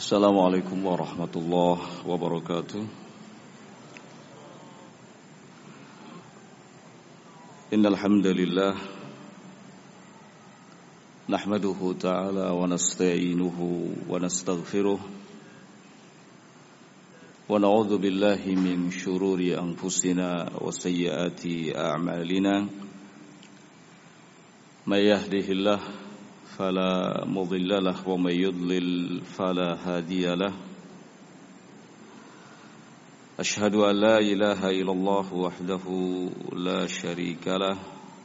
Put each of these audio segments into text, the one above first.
Assalamualaikum warahmatullahi wabarakatuh. Innal hamdalillah nahmaduhu ta'ala wa nasta'inuhu wa nastaghfiruh wa na'udzu billahi min shururi anfusina wa sayyiati a'malina. May yahdihillahu فلا مضل له ومن يضلل فلا هادي له أشهد أن لا إله إلا الله وحده لا شريك له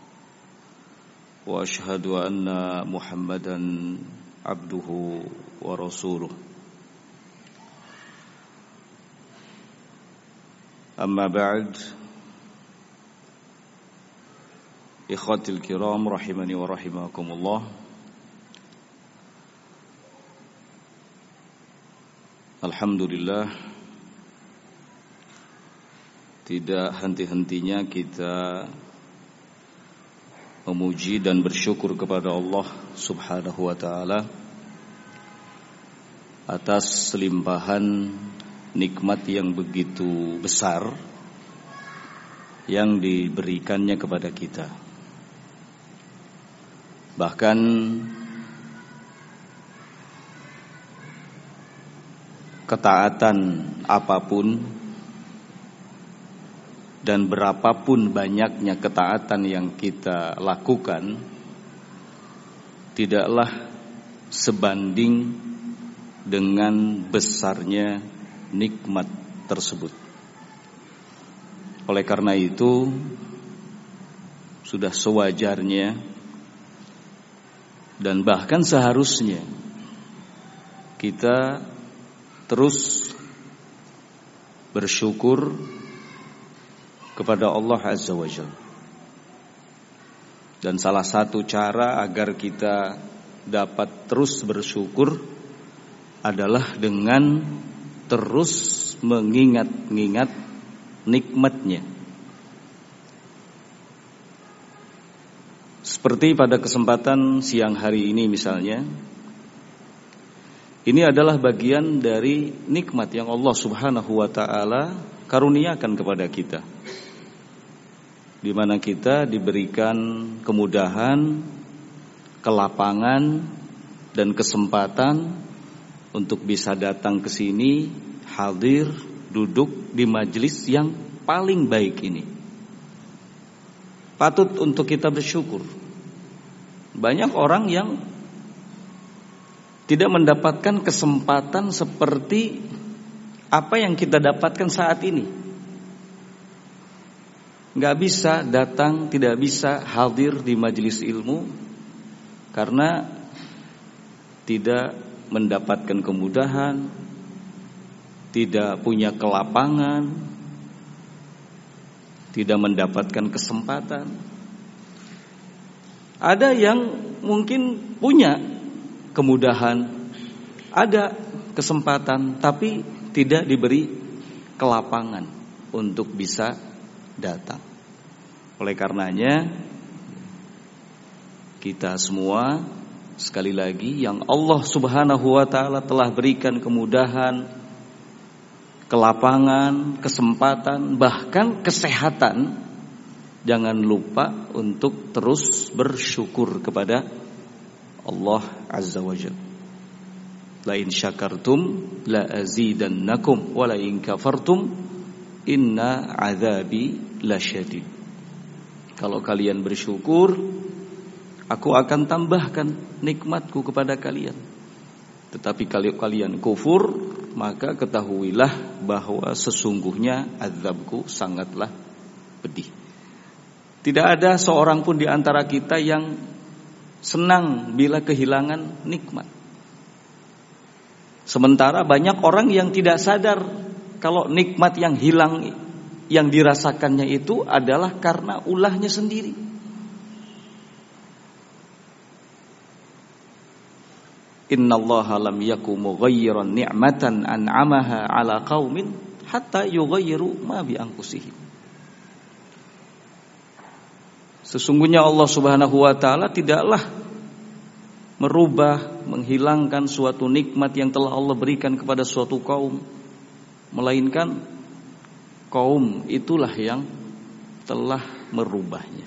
وأشهد أن محمدا عبده ورسوله أما بعد إخوتي الكرام رحمني ورحمكم الله. Alhamdulillah, tidak henti-hentinya kita memuji dan bersyukur kepada Allah Subhanahu wa ta'ala atas limpahan nikmat yang begitu besar yang diberikannya kepada kita. Bahkan ketaatan apapun dan berapapun banyaknya ketaatan yang kita lakukan tidaklah sebanding dengan besarnya nikmat tersebut. Oleh karena itu, sudah sewajarnya dan bahkan seharusnya kita terus bersyukur kepada Allah Azza wa Jalla. Dan salah satu cara agar kita dapat terus bersyukur adalah dengan terus mengingat-ingat nikmatnya. Seperti pada kesempatan siang hari ini misalnya, ini adalah bagian dari nikmat yang Allah Subhanahu wa ta'ala karuniakan kepada kita, di mana kita diberikan kemudahan, kelapangan, dan kesempatan untuk bisa datang ke sini, hadir, duduk di majelis yang paling baik ini. Patut untuk kita bersyukur. Banyak orang yang tidak mendapatkan kesempatan seperti apa yang kita dapatkan saat ini. Gak bisa datang, tidak bisa hadir di majelis ilmu karena tidak mendapatkan kemudahan, tidak punya kelapangan, tidak mendapatkan kesempatan. Ada yang mungkin punya kemudahan, ada kesempatan, tapi tidak diberi kelapangan untuk bisa datang. Oleh karenanya, kita semua sekali lagi yang Allah Subhanahu wa ta'ala telah berikan kemudahan, kelapangan, kesempatan, bahkan kesehatan, jangan lupa untuk terus bersyukur kepada Allah Azza wa Jalla. La in syakartum la azidannakum wa la in kafartum inna azabi lasyadid. Kalau kalian bersyukur, aku akan tambahkan nikmatku kepada kalian. Tetapi kalau kalian kufur, maka ketahuilah bahwa sesungguhnya azabku sangatlah pedih. Tidak ada seorang pun di antara kita yang senang bila kehilangan nikmat. Sementara banyak orang yang tidak sadar kalau nikmat yang hilang, yang dirasakannya itu adalah karena ulahnya sendiri. Innallaha lam yakum mughayyiran ni'matan an'amaha 'ala qaumin hatta yughayyiru ma bi anfusihim. Sesungguhnya Allah Subhanahu wa ta'ala tidaklah merubah, menghilangkan suatu nikmat yang telah Allah berikan kepada suatu kaum, melainkan kaum itulah yang telah merubahnya.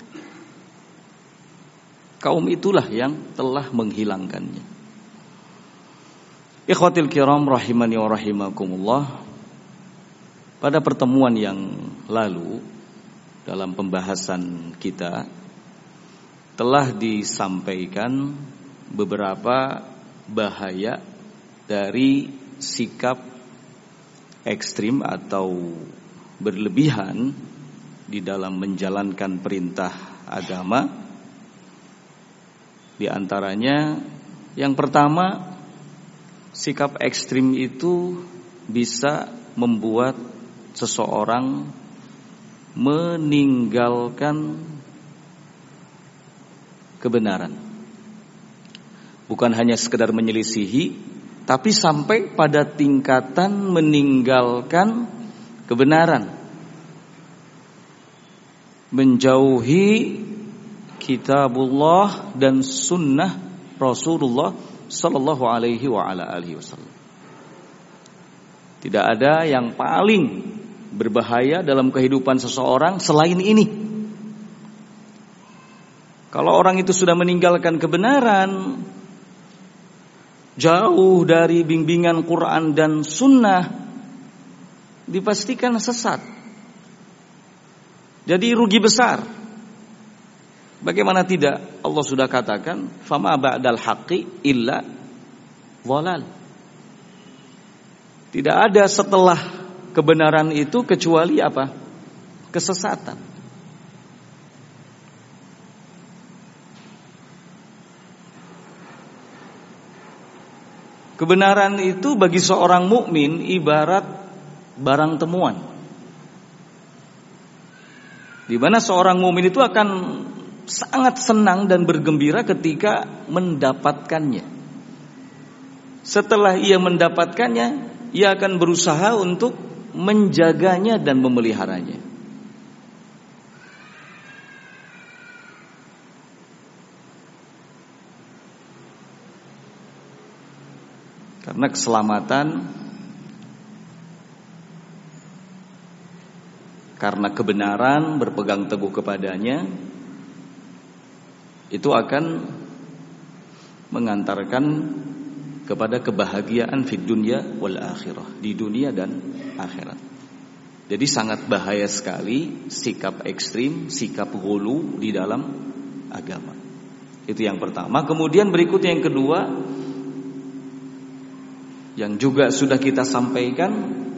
Kaum itulah yang telah menghilangkannya. Ikhwatil kiram rahimani wa rahimakumullah. Pada pertemuan yang lalu dalam pembahasan kita telah disampaikan beberapa bahaya dari sikap ekstrim atau berlebihan di dalam menjalankan perintah agama. Di antaranya yang pertama, sikap ekstrim itu bisa membuat seseorang meninggalkan kebenaran. Bukan hanya sekedar menyelisihi, tapi sampai pada tingkatan meninggalkan kebenaran, menjauhi kitabullah dan sunnah Rasulullah sallallahu alaihi wa ala alihi wasallam. Tidak ada yang paling berbahaya dalam kehidupan seseorang selain ini. Kalau orang itu sudah meninggalkan kebenaran, jauh dari bimbingan Quran dan sunnah, dipastikan sesat. Jadi rugi besar. Bagaimana tidak? Allah sudah katakan, "Fama ba'dal haqqi illa dhalal." Tidak ada setelah kebenaran itu kecuali apa? Kesesatan. Kebenaran itu bagi seorang mukmin ibarat barang temuan, di mana seorang mukmin itu akan sangat senang dan bergembira ketika mendapatkannya. Setelah ia mendapatkannya, ia akan berusaha untuk menjaganya dan memeliharanya. Karena keselamatan, karena kebenaran, berpegang teguh kepadanya, itu akan mengantarkan kepada kebahagiaan fid dunya wal akhirah, di dunia dan akhirat. Jadi sangat bahaya sekali sikap ekstrim, sikap ghulu di dalam agama. Itu yang pertama. Kemudian berikutnya yang kedua, yang juga sudah kita sampaikan,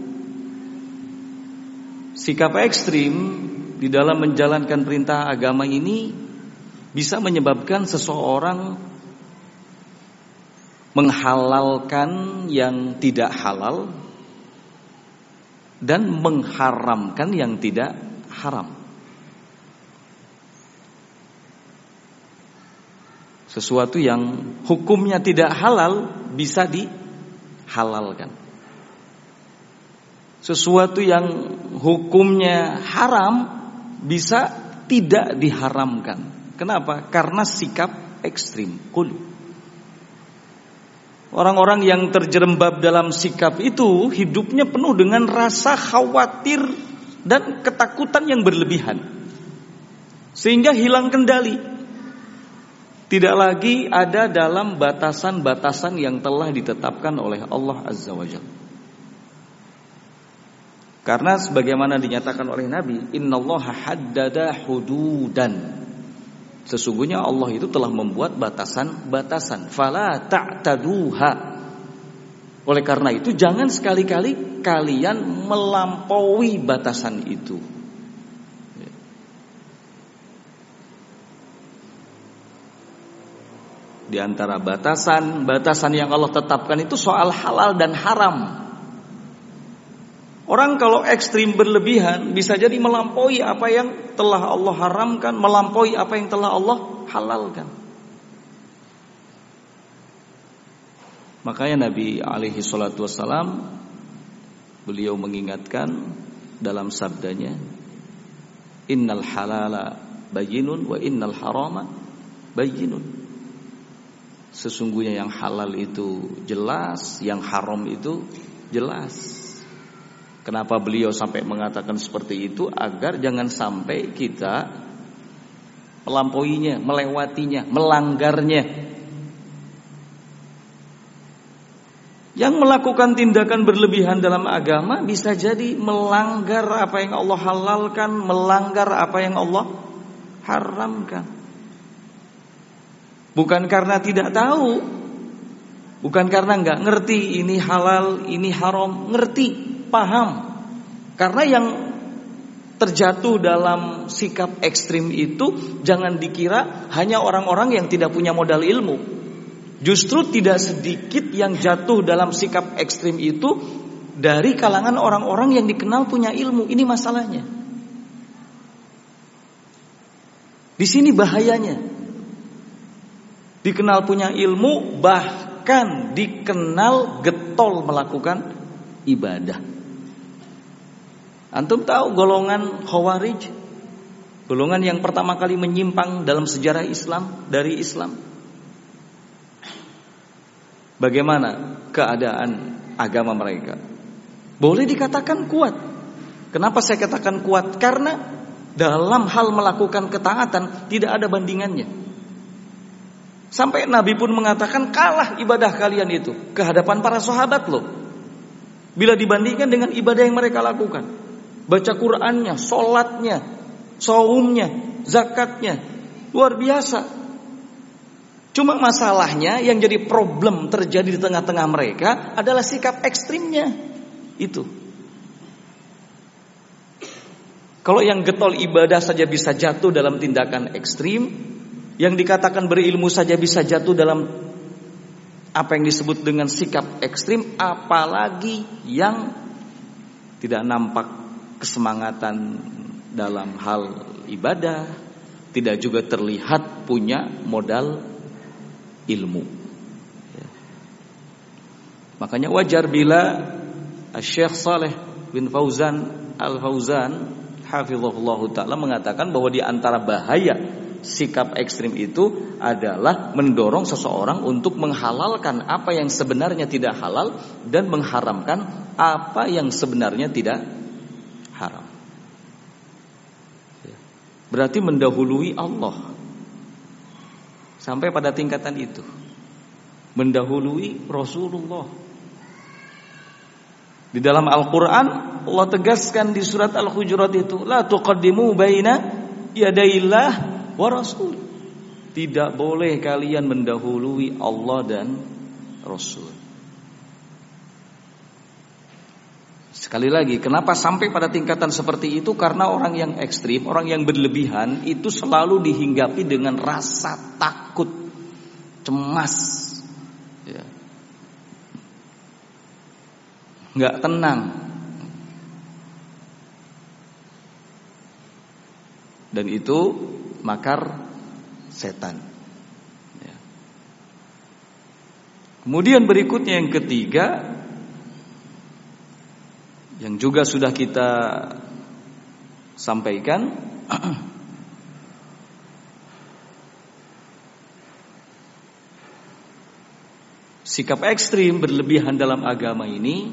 sikap ekstrim di dalam menjalankan perintah agama ini bisa menyebabkan seseorang menghalalkan yang tidak halal dan mengharamkan yang tidak haram. Sesuatu yang hukumnya tidak halal bisa dihalalkan. Sesuatu yang hukumnya haram bisa tidak diharamkan. Kenapa? Karena sikap ekstrim, ghulu. Orang-orang yang terjerembab dalam sikap itu hidupnya penuh dengan rasa khawatir dan ketakutan yang berlebihan, sehingga hilang kendali. Tidak lagi ada dalam batasan-batasan yang telah ditetapkan oleh Allah Azza wa Jalla. Karena sebagaimana dinyatakan oleh Nabi, innallaha haddada hududan. Sesungguhnya Allah itu telah membuat batasan-batasan. Fala ta'taduha. Oleh karena itu jangan sekali-kali kalian melampaui batasan itu. Di antara batasan yang Allah tetapkan itu soal halal dan haram. Orang kalau ekstrim berlebihan bisa jadi melampaui apa yang telah Allah haramkan, melampaui apa yang telah Allah halalkan. Makanya Nabi alaihi salatu wassalam, beliau mengingatkan dalam sabdanya, innal halala bayyinun wa innal harama bayyinun. Sesungguhnya yang halal itu jelas, yang haram itu jelas. Kenapa beliau sampai mengatakan seperti itu? Agar jangan sampai kita melampauinya, melewatinya, melanggarnya. Yang melakukan tindakan berlebihan dalam agama bisa jadi melanggar apa yang Allah halalkan, melanggar apa yang Allah haramkan. Bukan karena tidak tahu, bukan karena nggak ngerti ini halal, ini haram, ngerti, paham. Karena yang terjatuh dalam sikap ekstrim itu jangan dikira hanya orang-orang yang tidak punya modal ilmu. Justru tidak sedikit yang jatuh dalam sikap ekstrim itu dari kalangan orang-orang yang dikenal punya ilmu. Ini masalahnya. Di sini bahayanya. Dikenal punya ilmu, bahkan dikenal getol melakukan ibadah. Antum tahu golongan Khawarij? Golongan yang pertama kali menyimpang dalam sejarah Islam, dari Islam. Bagaimana keadaan agama mereka? Boleh dikatakan kuat. Kenapa saya katakan kuat? Karena dalam hal melakukan ketaatan tidak ada bandingannya. Sampai Nabi pun mengatakan kalah ibadah kalian itu ke hadapan para sahabat loh. Bila dibandingkan dengan ibadah yang mereka lakukan. Baca Qur'annya, sholatnya, saumnya, zakatnya, luar biasa. Cuma masalahnya yang jadi problem terjadi di tengah-tengah mereka adalah sikap ekstrimnya. Itu. Kalau yang getol ibadah saja bisa jatuh dalam tindakan ekstrim, yang dikatakan berilmu saja bisa jatuh dalam apa yang disebut dengan sikap ekstrim, apalagi yang tidak nampak kesemangatan dalam hal ibadah, tidak juga terlihat punya modal ilmu. Makanya wajar bila Syekh Saleh bin Fauzan Al-Fauzan hafizahullah ta'ala mengatakan bahwa di antara bahaya sikap ekstrim itu adalah mendorong seseorang untuk menghalalkan apa yang sebenarnya tidak halal dan mengharamkan apa yang sebenarnya tidak haram. Berarti mendahului Allah. Sampai pada tingkatan itu, mendahului Rasulullah. Di dalam Al-Quran Allah tegaskan di surat Al-Hujurat itu, la tuqaddimu baina yadayillah wa rasul. Tidak boleh kalian mendahului Allah dan Rasul. Sekali lagi, kenapa sampai pada tingkatan seperti itu? Karena orang yang ekstrim, orang yang berlebihan itu selalu dihinggapi dengan rasa takut, cemas, ya. Nggak tenang. Dan itu makar setan. Ya. Kemudian berikutnya yang ketiga, yang juga sudah kita sampaikan, sikap ekstrim berlebihan dalam agama ini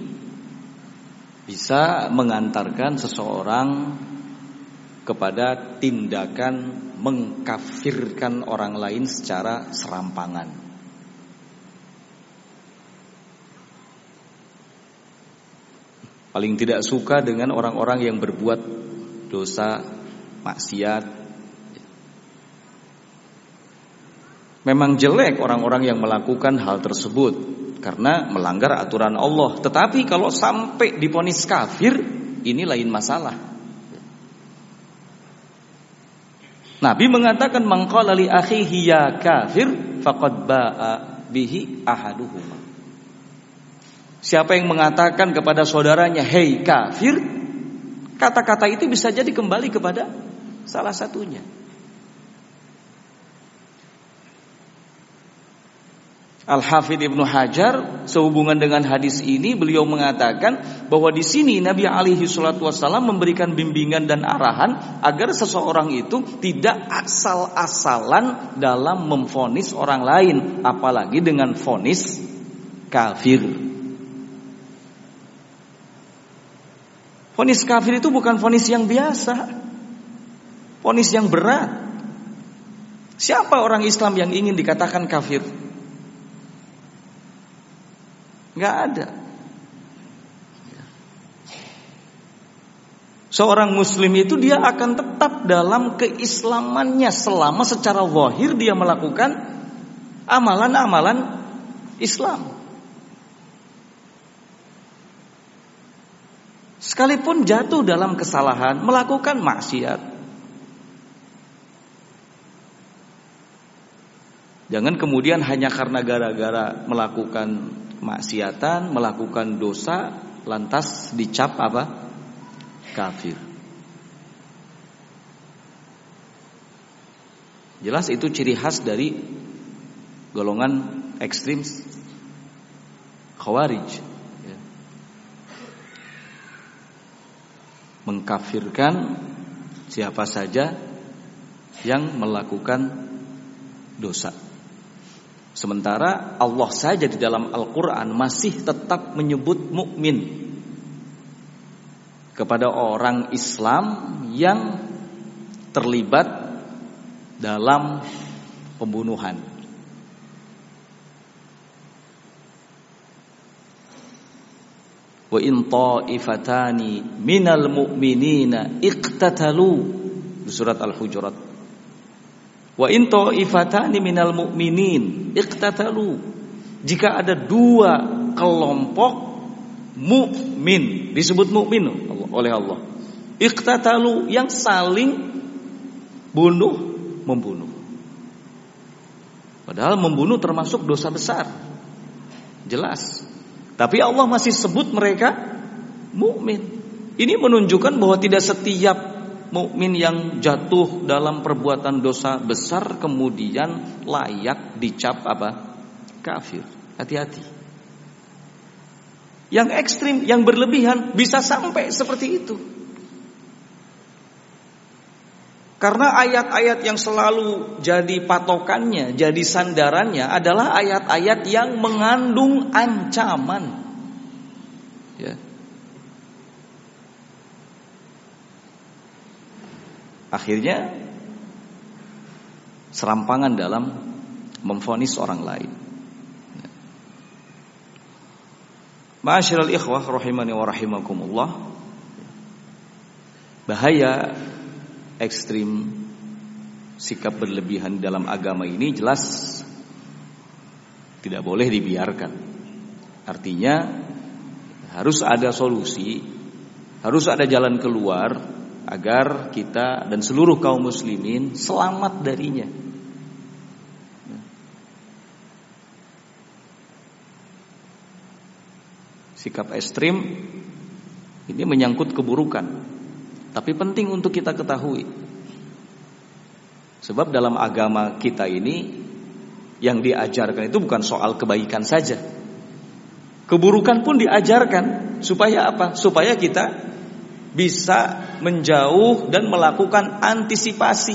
bisa mengantarkan seseorang kepada tindakan mengkafirkan orang lain secara serampangan. Paling tidak suka dengan orang-orang yang berbuat dosa, maksiat. Memang jelek orang-orang yang melakukan hal tersebut karena melanggar aturan Allah. Tetapi kalau sampai divonis kafir, ini lain masalah. Nabi mengatakan man qala li akhihi ya kafir faqad ba'a bihi ahaduhuma. Siapa yang mengatakan kepada saudaranya hei kafir, kata-kata itu bisa jadi kembali kepada salah satunya. Al-Hafidz Ibnu Hajar sehubungan dengan hadis ini beliau mengatakan bahwa di sini Nabi alaihi salatu wasallam memberikan bimbingan dan arahan agar seseorang itu tidak asal-asalan dalam memvonis orang lain, apalagi dengan vonis kafir. Vonis kafir itu bukan vonis yang biasa, vonis yang berat. Siapa orang Islam yang ingin dikatakan kafir? Nggak ada. Seorang muslim itu dia akan tetap dalam keislamannya selama secara zahir dia melakukan amalan-amalan Islam. Sekalipun jatuh dalam kesalahan, melakukan maksiat, jangan kemudian hanya karena gara-gara melakukan kemaksiatan, melakukan dosa, lantas dicap apa? Kafir. Jelas itu ciri khas dari golongan ekstrim Khawarij, ya. Mengkafirkan siapa saja yang melakukan dosa. Sementara Allah saja di dalam Al-Quran masih tetap menyebut mukmin kepada orang Islam yang terlibat dalam pembunuhan. Wa in ta'ifatani minal mu'minina iqtatalu di surat Al-Hujurat. Wa in ta'ifatani minal mu'minin iqtatalu, jika ada dua kelompok mukmin, disebut mukmin oleh Allah, iqtatalu, yang saling membunuh. Padahal membunuh termasuk dosa besar, jelas. Tapi Allah masih sebut mereka mukmin. Ini menunjukkan bahwa tidak setiap mukmin yang jatuh dalam perbuatan dosa besar kemudian layak dicap apa? Kafir. Hati-hati. Yang ekstrim, yang berlebihan bisa sampai seperti itu. Karena ayat-ayat yang selalu jadi patokannya, jadi sandarannya adalah ayat-ayat yang mengandung ancaman. Ya. Akhirnya serampangan dalam memvonis orang lain. Ma'asyiral ikhwah rahimani wa rahimakumullah. Bahaya ekstrim sikap berlebihan dalam agama ini jelas tidak boleh dibiarkan. Artinya harus ada solusi, harus ada jalan keluar agar kita dan seluruh kaum muslimin selamat darinya. Sikap ekstrim ini menyangkut keburukan, tapi penting untuk kita ketahui. Sebab dalam agama kita ini yang diajarkan itu bukan soal kebaikan saja. Keburukan pun diajarkan. Supaya apa? Supaya kita bisa menjauh dan melakukan antisipasi.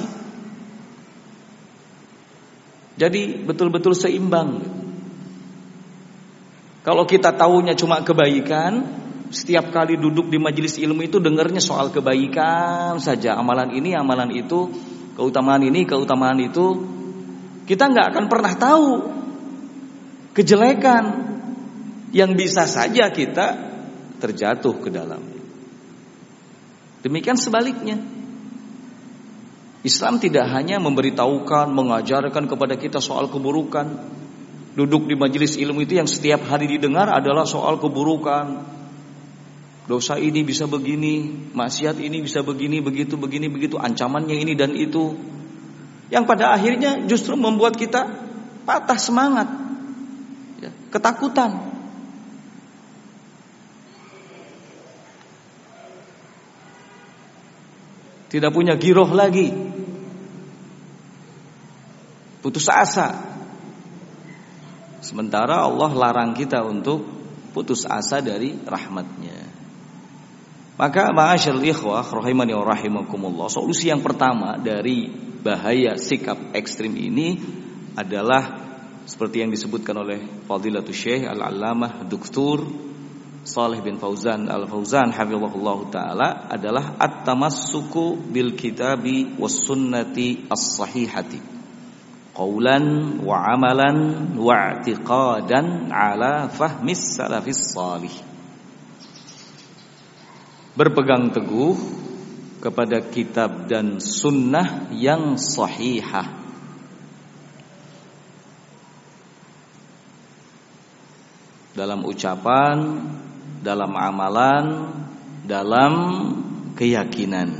Jadi betul-betul seimbang. Kalau kita tahunya cuma kebaikan, setiap kali duduk di majelis ilmu itu dengarnya soal kebaikan saja, amalan ini, amalan itu, keutamaan ini, keutamaan itu, kita nggak akan pernah tahu kejelekan yang bisa saja kita terjatuh ke dalam. Demikian sebaliknya, Islam tidak hanya memberitahukan, mengajarkan kepada kita soal keburukan. Duduk di majelis ilmu itu yang setiap hari didengar adalah soal keburukan. Dosa ini bisa begini, maksiat ini bisa begini, begitu, begini, begitu, ancamannya ini dan itu. Yang pada akhirnya justru membuat kita patah semangat, ya, ketakutan. Tidak punya giroh lagi, putus asa. Sementara Allah larang kita untuk putus asa dari rahmatnya. Maka ma'asyarul ikhwah rahimani wa rahimakumullah, solusi yang pertama dari bahaya sikap ekstrim ini adalah seperti yang disebutkan oleh Fadilatul Syekh Al-Allamah Dr. Shalih bin Fauzan Al-Fauzan hafizahullahu taala, adalah at-tamassuku bil kitabi was sunnati as-sahihati qaulan wa amalan wa i'tiqadan ala fahmis salafis salih. Berpegang teguh kepada kitab dan sunnah yang sahihah, dalam ucapan, dalam amalan, dalam keyakinan.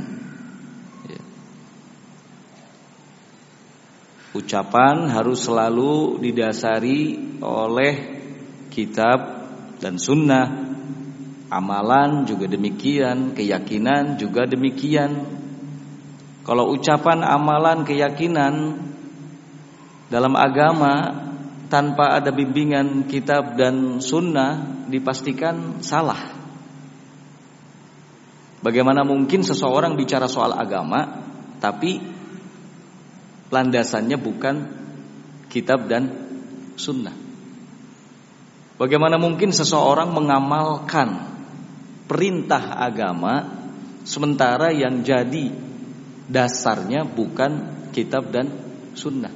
Ucapan harus selalu didasari oleh kitab dan sunnah. Amalan juga demikian, keyakinan juga demikian. Kalau ucapan, amalan, keyakinan dalam agama tanpa ada bimbingan kitab dan sunnah, dipastikan salah. Bagaimana mungkin seseorang bicara soal agama tapi landasannya bukan kitab dan sunnah? Bagaimana mungkin seseorang mengamalkan perintah agama sementara yang jadi dasarnya bukan kitab dan sunnah?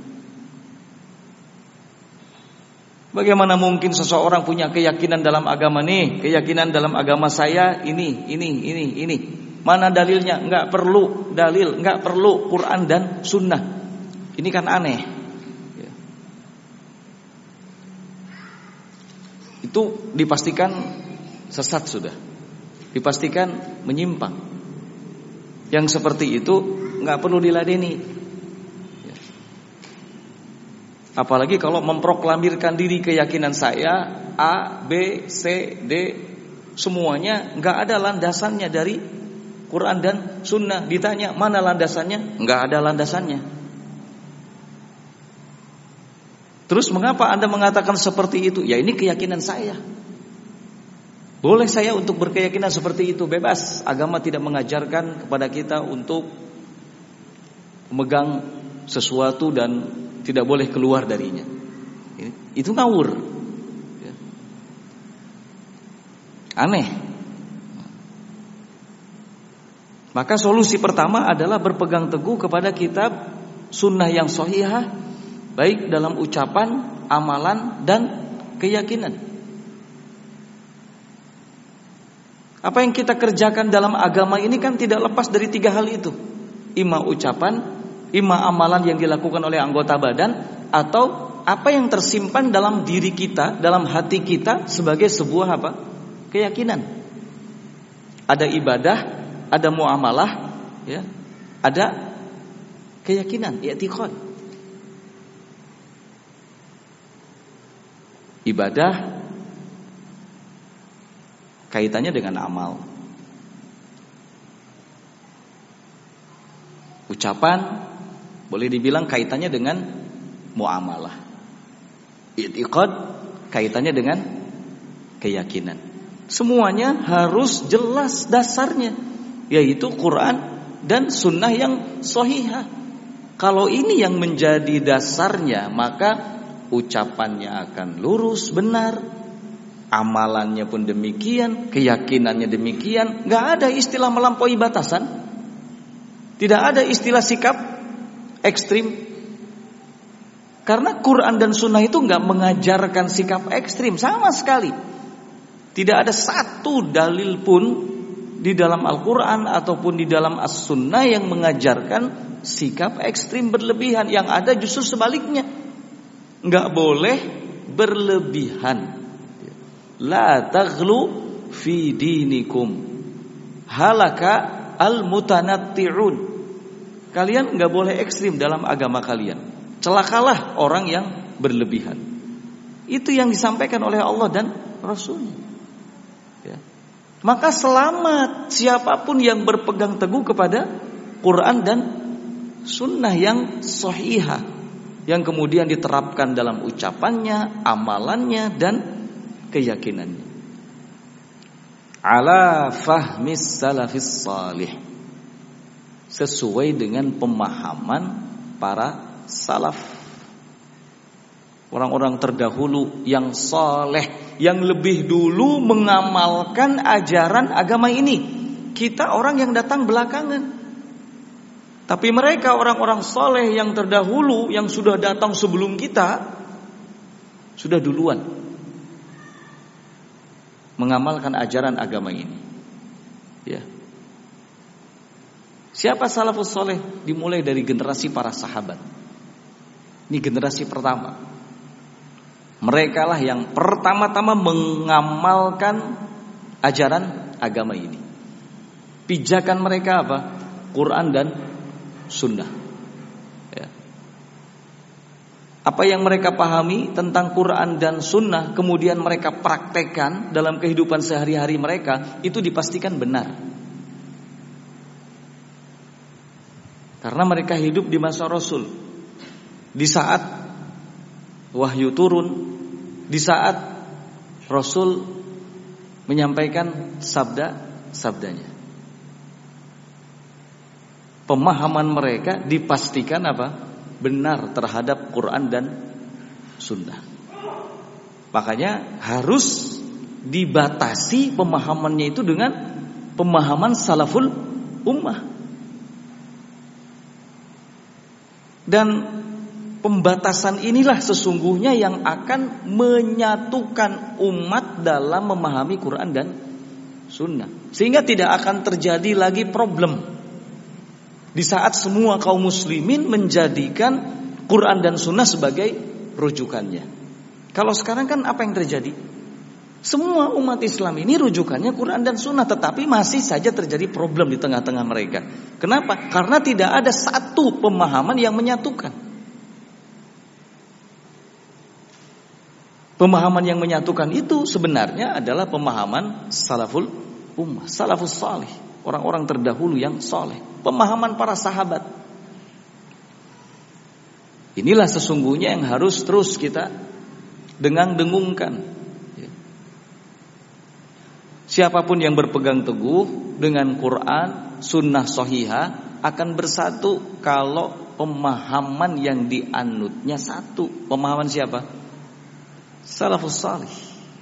Bagaimana mungkin seseorang punya keyakinan dalam agama nih, keyakinan dalam agama saya ini. Mana dalilnya? Enggak perlu dalil, enggak perlu Quran dan sunnah. Ini kan aneh. Itu dipastikan sesat sudah. Dipastikan menyimpang. Yang seperti itu enggak perlu diladeni. Apalagi kalau memproklamirkan diri, keyakinan saya A, B, C, D, semuanya nggak ada landasannya dari Quran dan Sunnah. Ditanya mana landasannya? Nggak ada landasannya. Terus mengapa Anda mengatakan seperti itu? Ya ini keyakinan saya. Boleh saya untuk berkeyakinan seperti itu, bebas. Agama tidak mengajarkan kepada kita untuk memegang sesuatu dan tidak boleh keluar darinya. Itu ngawur. Aneh. Maka solusi pertama adalah berpegang teguh kepada kitab sunnah yang sahihah, baik dalam ucapan, amalan, dan keyakinan. Apa yang kita kerjakan dalam agama ini kan tidak lepas dari tiga hal itu. Ima ucapan, ima amalan yang dilakukan oleh anggota badan, atau apa yang tersimpan dalam diri kita, dalam hati kita sebagai sebuah apa? Keyakinan. Ada ibadah, ada muamalah, ya, ada keyakinan, i'tiqad. Ibadah kaitannya dengan amal. Ucapan boleh dibilang kaitannya dengan muamalah. I'tiqad kaitannya dengan keyakinan. Semuanya harus jelas dasarnya, yaitu Quran dan sunnah yang sahihah. Kalau ini yang menjadi dasarnya, maka ucapannya akan lurus, benar, amalannya pun demikian, keyakinannya demikian. Gak ada istilah melampaui batasan, tidak ada istilah sikap ekstrim. Karena Quran dan sunnah itu gak mengajarkan sikap ekstrim sama sekali. Tidak ada satu dalil pun di dalam Al-Quran ataupun di dalam As-Sunnah yang mengajarkan sikap ekstrim berlebihan. Yang ada justru sebaliknya. Gak boleh berlebihan. La taghlu fi dinikum halaka al-mutanatti'un. Kalian gak boleh ekstrim dalam agama kalian. Celakalah orang yang berlebihan. Itu yang disampaikan oleh Allah dan Rasulnya. Ya. Maka selamat siapapun yang berpegang teguh kepada Quran dan sunnah yang sahihah. yang kemudian diterapkan dalam ucapannya, amalannya, dan keyakinannya. Ala fahmis salafis salih, sesuai dengan pemahaman para salaf, orang-orang terdahulu yang saleh, yang lebih dulu mengamalkan ajaran agama ini. Kita orang yang datang belakangan. Tapi mereka orang-orang saleh yang terdahulu, yang sudah datang sebelum kita, sudah duluan mengamalkan ajaran agama ini. Ya. Siapa salafus saleh? Dimulai dari generasi para sahabat. Ini generasi pertama. Mereka lah yang pertama-tama mengamalkan ajaran agama ini. Pijakan mereka apa? Quran dan Sunnah. Ya. Apa yang mereka pahami tentang Quran dan Sunnah, kemudian mereka praktekkan dalam kehidupan sehari-hari mereka, itu dipastikan benar. Karena mereka hidup di masa Rasul, di saat wahyu turun, di saat Rasul menyampaikan sabdanya. Pemahaman mereka dipastikan apa? Benar terhadap Quran dan Sunnah. Makanya harus dibatasi pemahamannya itu dengan pemahaman salaful ummah. Dan pembatasan inilah sesungguhnya yang akan menyatukan umat dalam memahami Quran dan Sunnah. Sehingga tidak akan terjadi lagi problem di saat semua kaum muslimin menjadikan Quran dan Sunnah sebagai rujukannya. Kalau sekarang kan apa yang terjadi? Semua umat Islam ini rujukannya Quran dan Sunnah, tetapi masih saja terjadi problem di tengah-tengah mereka. Kenapa? Karena tidak ada satu pemahaman yang menyatukan. Pemahaman yang menyatukan itu sebenarnya adalah pemahaman salaful ummah, salafus salih, orang-orang terdahulu yang saleh. Pemahaman para sahabat. Inilah sesungguhnya yang harus terus kita dengung-dengungkan. Siapapun yang berpegang teguh dengan Quran, Sunnah Shahihah akan bersatu kalau pemahaman yang dianutnya satu. Pemahaman siapa? Salafus salih.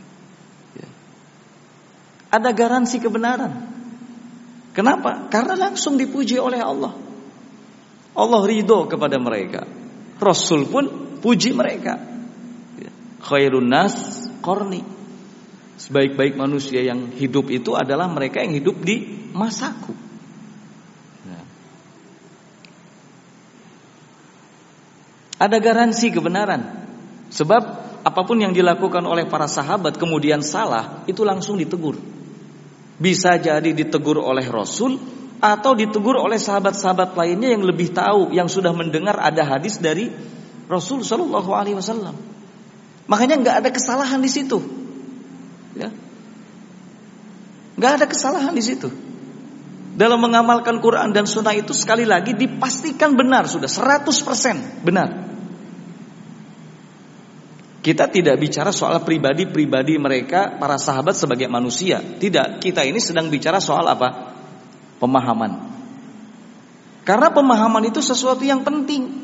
Ada garansi kebenaran. Kenapa? Karena langsung dipuji oleh Allah. Allah ridho kepada mereka. Rasul pun puji mereka. Khairun nas qarni. Sebaik-baik manusia yang hidup itu adalah mereka yang hidup di masaku. Ada garansi kebenaran. Sebab apapun yang dilakukan oleh para sahabat kemudian salah, itu langsung ditegur. Bisa jadi ditegur oleh Rasul atau ditegur oleh sahabat-sahabat lainnya yang lebih tahu, yang sudah mendengar ada hadis dari Rasul Shallallahu Alaihi Wasallam. Makanya nggak ada kesalahan di situ, ya. Nggak ada kesalahan di situ. Dalam mengamalkan Quran dan Sunnah itu sekali lagi dipastikan benar, sudah 100% benar. Kita tidak bicara soal pribadi-pribadi mereka, para sahabat sebagai manusia. Tidak, kita ini sedang bicara soal apa? Pemahaman. Karena pemahaman itu sesuatu yang penting.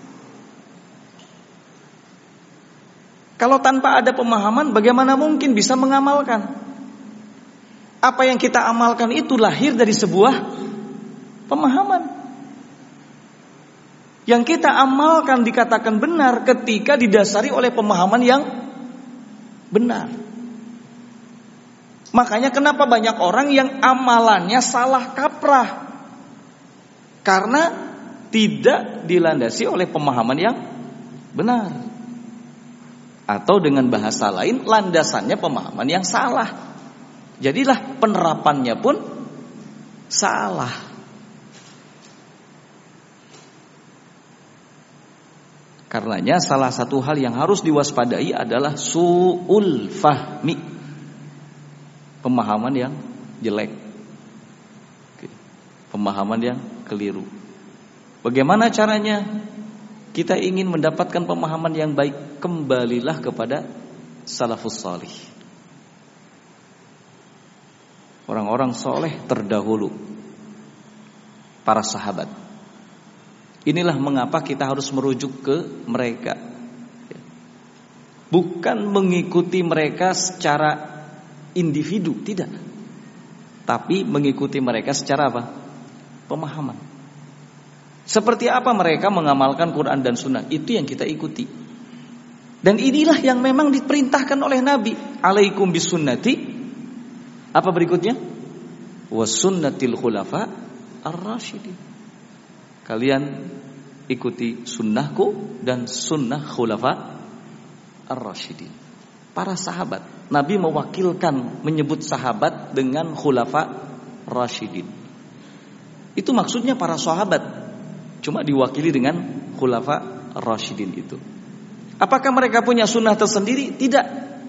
Kalau tanpa ada pemahaman, bagaimana mungkin bisa mengamalkan? Apa yang kita amalkan itu lahir dari sebuah pemahaman. Yang kita amalkan dikatakan benar ketika didasari oleh pemahaman yang benar. Makanya kenapa banyak orang yang amalannya salah kaprah? Karena tidak dilandasi oleh pemahaman yang benar. Atau dengan bahasa lain, landasannya pemahaman yang salah. Jadilah penerapannya pun salah. Karenanya salah satu hal yang harus diwaspadai adalah su'ul fahmi, pemahaman yang jelek, pemahaman yang keliru. Bagaimana caranya? kita ingin mendapatkan pemahaman yang baik, kembalilah kepada salafus salih. Orang-orang soleh terdahulu, para sahabat. Inilah mengapa kita harus merujuk ke mereka. Bukan mengikuti mereka secara individu, tidak. Tapi mengikuti mereka secara apa? Pemahaman. Seperti apa mereka mengamalkan Quran dan Sunnah, itu yang kita ikuti. Dan inilah yang memang diperintahkan oleh Nabi. Alaikum bisunnati. Apa berikutnya? Wasunnatil khulafa ar-rasyidin. Kalian ikuti sunnahku dan sunnah khulafa ar-rasyidin. Para sahabat. Nabi mewakilkan menyebut sahabat dengan khulafa rasyidin. Itu maksudnya para sahabat. Cuma diwakili dengan khulafa rasyidin itu. Apakah mereka punya sunnah tersendiri? Tidak.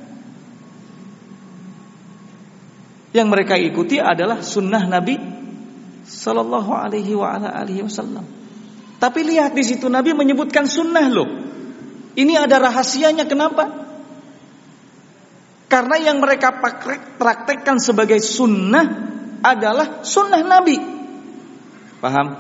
Yang mereka ikuti adalah sunnah Nabi Sallallahu alaihi wasallam. Tapi lihat di situ Nabi menyebutkan sunnah loh. Ini ada rahasianya, kenapa? Karena yang mereka praktekkan sebagai sunnah adalah sunnah Nabi. Paham?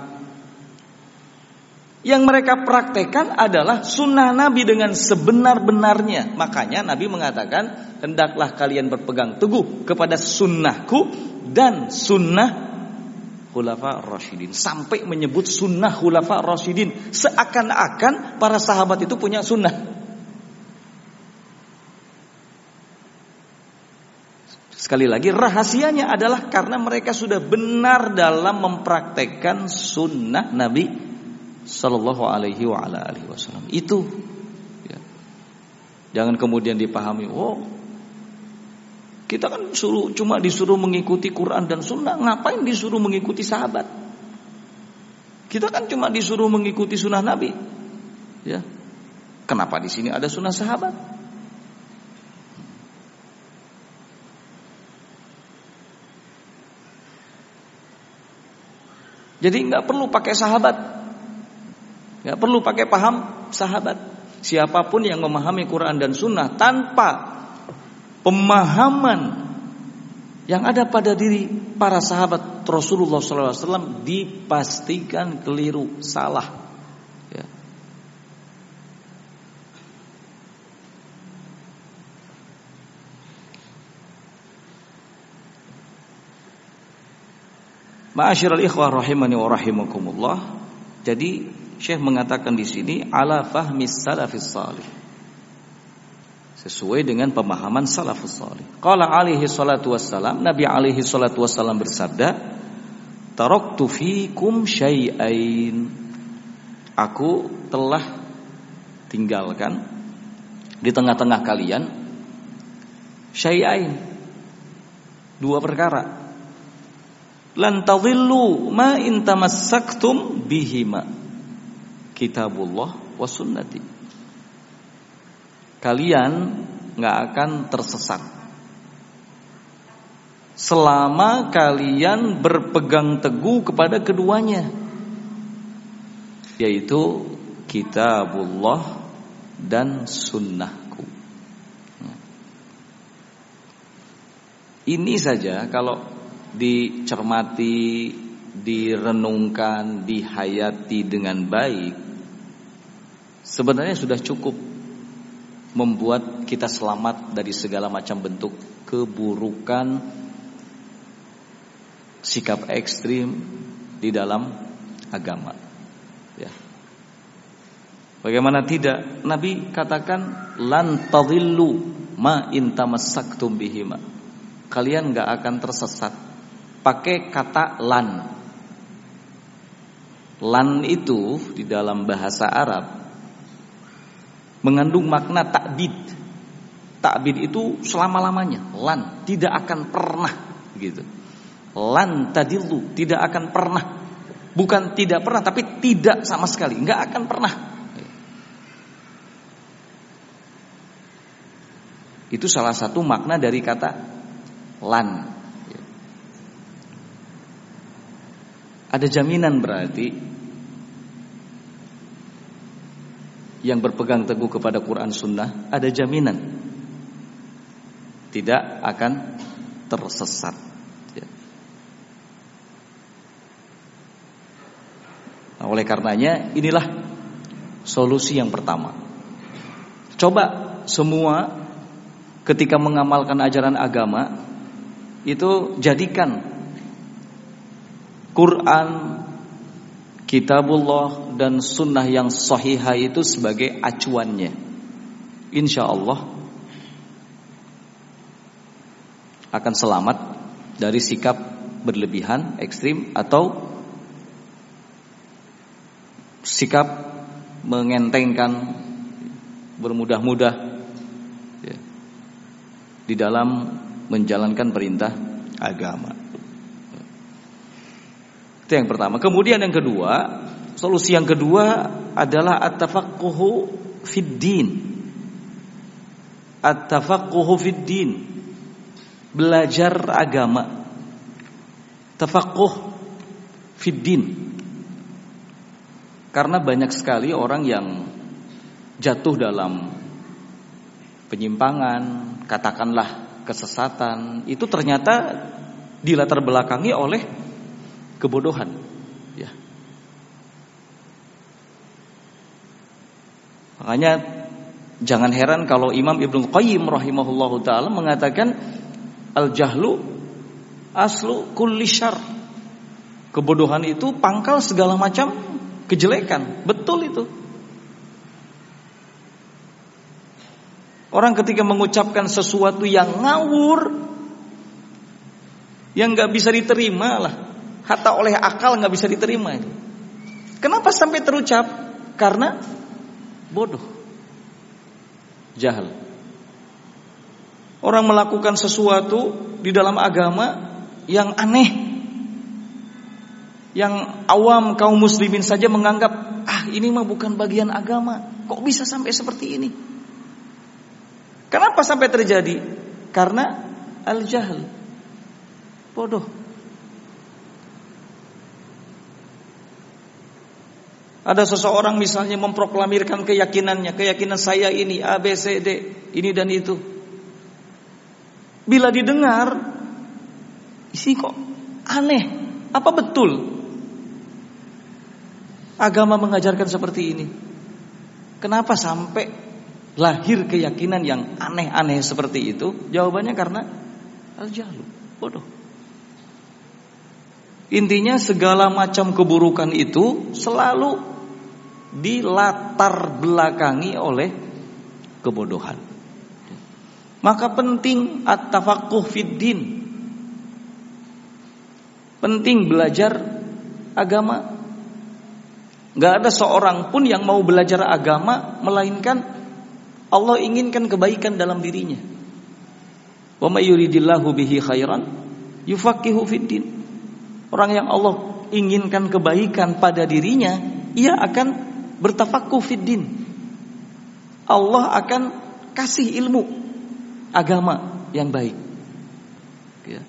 Yang mereka praktekkan adalah sunnah Nabi dengan sebenar-benarnya. Makanya Nabi mengatakan, hendaklah kalian berpegang teguh kepada sunnahku dan sunnah khulafa rasyidin. Sampai menyebut sunnah khulafa rasyidin, seakan-akan para sahabat itu punya sunnah. Sekali lagi, rahasianya adalah karena mereka sudah benar dalam mempraktekkan sunnah Nabi Sallallahu alaihi wasallam. Itu ya. Jangan kemudian dipahami, oh kita kan cuma disuruh mengikuti Quran dan Sunnah, ngapain disuruh mengikuti sahabat? Kita kan cuma disuruh mengikuti sunnah Nabi, ya. Kenapa di sini ada sunnah sahabat? Jadi nggak perlu pakai sahabat, nggak perlu pakai paham sahabat. Siapapun yang memahami Quran dan Sunnah tanpa pemahaman yang ada pada diri para sahabat Rasulullah SAW dipastikan keliru, salah. Ya. Ma'asyiral ikhwah rahimani wa rahimakumullah. Jadi Syekh mengatakan di sini ala fahmis salafis salih, sesuai dengan pemahaman salafus salih. Qala alaihi salatu wassalam, Nabi alaihi salatu wassalam bersabda, taraktu fikum syai'ain, aku telah tinggalkan di tengah-tengah kalian syai'ain, dua perkara. Lan tadhillu ma in tamassaktum bihima, kitabullah wa sunnati. Kalian gak akan tersesat selama kalian berpegang teguh kepada keduanya, yaitu kitabullah dan sunnahku. Ini saja kalau dicermati, direnungkan, dihayati dengan baik, sebenarnya sudah cukup membuat kita selamat dari segala macam bentuk keburukan, sikap ekstrim di dalam agama. Ya. Bagaimana tidak? Nabi katakan lan tadhillu ma in tamassaktum bihima. Kalian gak akan tersesat. Pakai kata lan. Lan itu di dalam bahasa Arab mengandung makna ta'bid. Ta'bid itu selama-lamanya. Lan, tidak akan pernah gitu. Lan tadillu, tidak akan pernah. Bukan tidak pernah, tapi tidak sama sekali, enggak akan pernah. Itu salah satu makna dari kata lan. Ada jaminan berarti yang berpegang teguh kepada Quran Sunnah ada jaminan tidak akan tersesat. Ya. Nah, oleh karenanya inilah solusi yang pertama. Coba semua ketika mengamalkan ajaran agama itu jadikan Quran, Kitabullah dan Sunnah yang sahihah itu sebagai acuannya. Insya Allah akan selamat dari sikap berlebihan, ekstrim, atau sikap mengentengkan, bermudah-mudah ya, di dalam menjalankan perintah agama. Itu yang pertama. Kemudian yang kedua, solusi yang kedua adalah at-tafaqquhu fid din. At-tafaqquhu fid din. Belajar agama. Tafaqquh fid din. Karena banyak sekali orang yang jatuh dalam penyimpangan, katakanlah kesesatan, itu ternyata dilatar belakangi oleh kebodohan, ya. Makanya jangan heran kalau Imam Ibnu Qayyim rahimahullahu taala mengatakan al-jahlu aslu kulli syarr. Kebodohan itu pangkal segala macam kejelekan. Betul itu. Orang ketika mengucapkan sesuatu yang ngawur, yang gak bisa diterima lah, hatta oleh akal gak bisa diterima itu. Kenapa sampai terucap? Karena bodoh, jahil. Orang melakukan sesuatu di dalam agama yang aneh, yang awam kaum muslimin saja menganggap ini mah bukan bagian agama. Kok bisa sampai seperti ini? Kenapa sampai terjadi? Karena al-jahl, bodoh. Ada seseorang misalnya memproklamirkan keyakinan saya ini A, B, C, D, ini dan itu. Bila didengar, isi kok aneh. Apa betul agama mengajarkan seperti ini? Kenapa sampai lahir keyakinan yang aneh-aneh seperti itu? Jawabannya karena al-jahlu, bodoh. Intinya segala macam keburukan itu selalu dilatar belakangi oleh kebodohan. Maka penting at-tafaqquh fid din. Penting belajar agama. Gak ada seorang pun yang mau belajar agama melainkan Allah inginkan kebaikan dalam dirinya. Wa may yuridillahu bihi khairan yufaqihu fid din. Orang yang Allah inginkan kebaikan pada dirinya, ia akan bertafaqquh fid din. Allah akan kasih ilmu agama yang baik. Ya.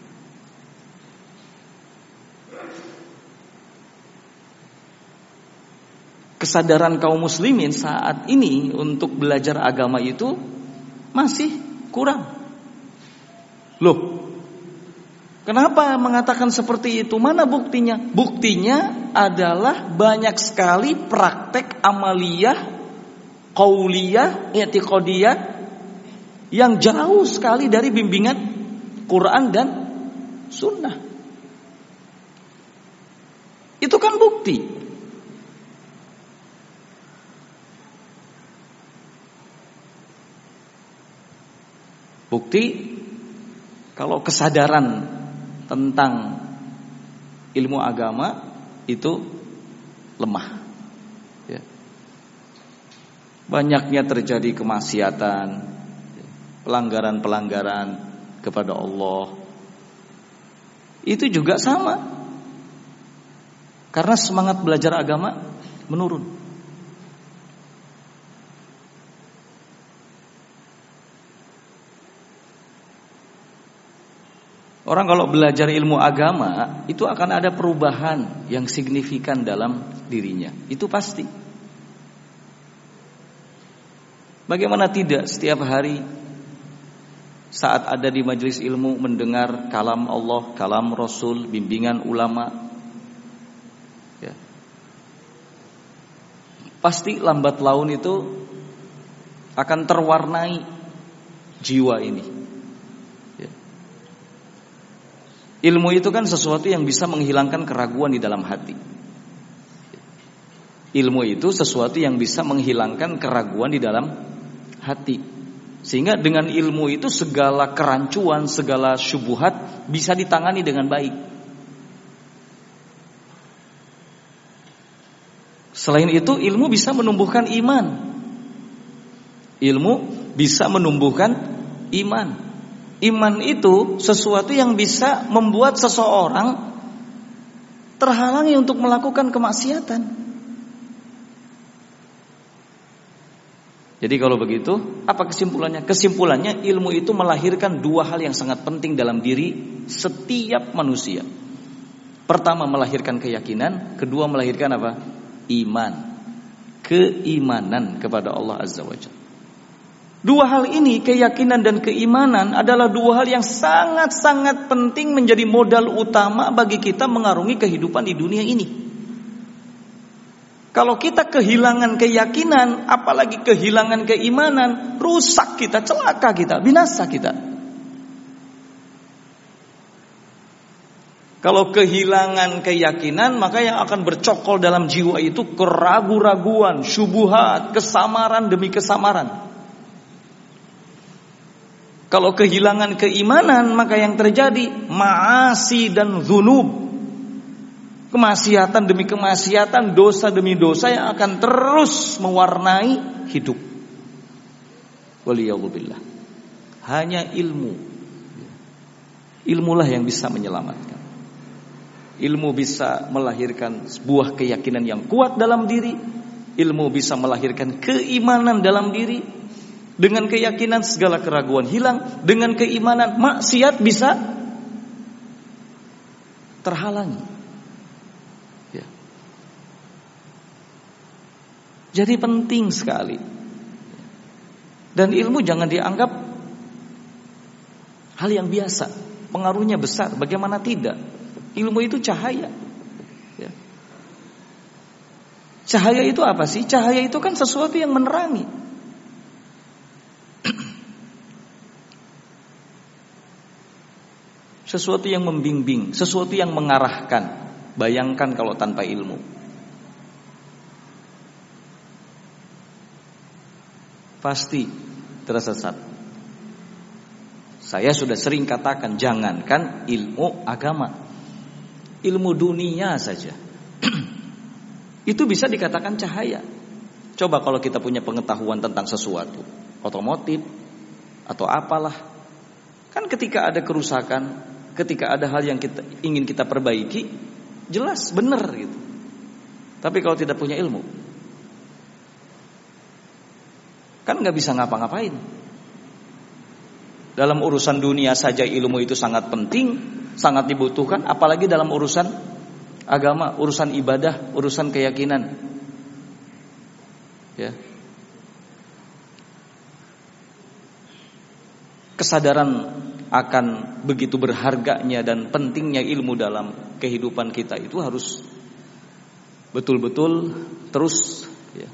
Kesadaran kaum muslimin saat ini untuk belajar agama itu masih kurang. Loh, kenapa mengatakan seperti itu? Mana buktinya? Buktinya adalah banyak sekali praktek amaliyah, qauliyah, i'tiqadiyah yang jauh sekali dari bimbingan Quran dan Sunnah. Itu kan bukti. Bukti kalau kesadaran tentang ilmu agama itu lemah. Ya. Banyaknya terjadi kemaksiatan, pelanggaran-pelanggaran kepada Allah. Itu juga sama. Karena semangat belajar agama menurun. Orang kalau belajar ilmu agama itu akan ada perubahan yang signifikan dalam dirinya. Itu pasti. Bagaimana tidak setiap hari saat ada di majelis ilmu mendengar kalam Allah, kalam Rasul, bimbingan ulama, ya. Pasti lambat laun itu akan terwarnai jiwa ini, ya. Ilmu itu kan sesuatu yang bisa menghilangkan keraguan di dalam hati. Ilmu itu sesuatu yang bisa menghilangkan keraguan di dalam hati. Sehingga dengan ilmu itu segala kerancuan, segala syubhat bisa ditangani dengan baik. Selain itu, ilmu bisa menumbuhkan iman. Ilmu bisa menumbuhkan iman. Iman itu sesuatu yang bisa membuat seseorang terhalangi untuk melakukan kemaksiatan. Jadi kalau begitu, apa kesimpulannya? Kesimpulannya, ilmu itu melahirkan dua hal yang sangat penting dalam diri setiap manusia. Pertama, melahirkan keyakinan. Kedua, melahirkan apa? Iman. Keimanan kepada Allah Azza wa Jalla. Dua hal ini, keyakinan dan keimanan, adalah dua hal yang sangat-sangat penting menjadi modal utama bagi kita mengarungi kehidupan di dunia ini. Kalau kita kehilangan keyakinan, apalagi kehilangan keimanan, rusak kita, celaka kita, binasa kita. Kalau kehilangan keyakinan, maka yang akan bercokol dalam jiwa itu keraguan-raguan, syubhat, kesamaran demi kesamaran. Kalau kehilangan keimanan, maka yang terjadi ma'asi dan dzunub. Kemaksiatan demi kemaksiatan, dosa demi dosa yang akan terus mewarnai hidup. Waliyadzubillah. Hanya ilmu. Ilmulah yang bisa menyelamatkan. Ilmu bisa melahirkan sebuah keyakinan yang kuat dalam diri. Ilmu bisa melahirkan keimanan dalam diri. Dengan keyakinan segala keraguan hilang. Dengan keimanan maksiat bisa terhalangi. Jadi penting sekali. Dan ilmu jangan dianggap hal yang biasa. Pengaruhnya besar. Bagaimana tidak? Ilmu itu cahaya. Ya. Cahaya itu apa sih? Cahaya itu kan sesuatu yang menerangi. Sesuatu yang membimbing. Sesuatu yang mengarahkan. Bayangkan kalau tanpa ilmu. Pasti tersesat. Saya sudah sering katakan, jangankan ilmu agama, ilmu dunia saja itu bisa dikatakan cahaya. Coba kalau kita punya pengetahuan tentang sesuatu, otomotif atau apalah, kan ketika ada kerusakan, ketika ada hal yang ingin kita perbaiki, jelas benar gitu. Tapi kalau tidak punya ilmu, kan nggak bisa ngapa-ngapain. Dalam urusan dunia saja ilmu itu sangat penting, sangat dibutuhkan, apalagi dalam urusan agama, urusan ibadah, urusan keyakinan. Ya. Kesadaran akan begitu berharganya dan pentingnya ilmu dalam kehidupan kita itu harus betul-betul terus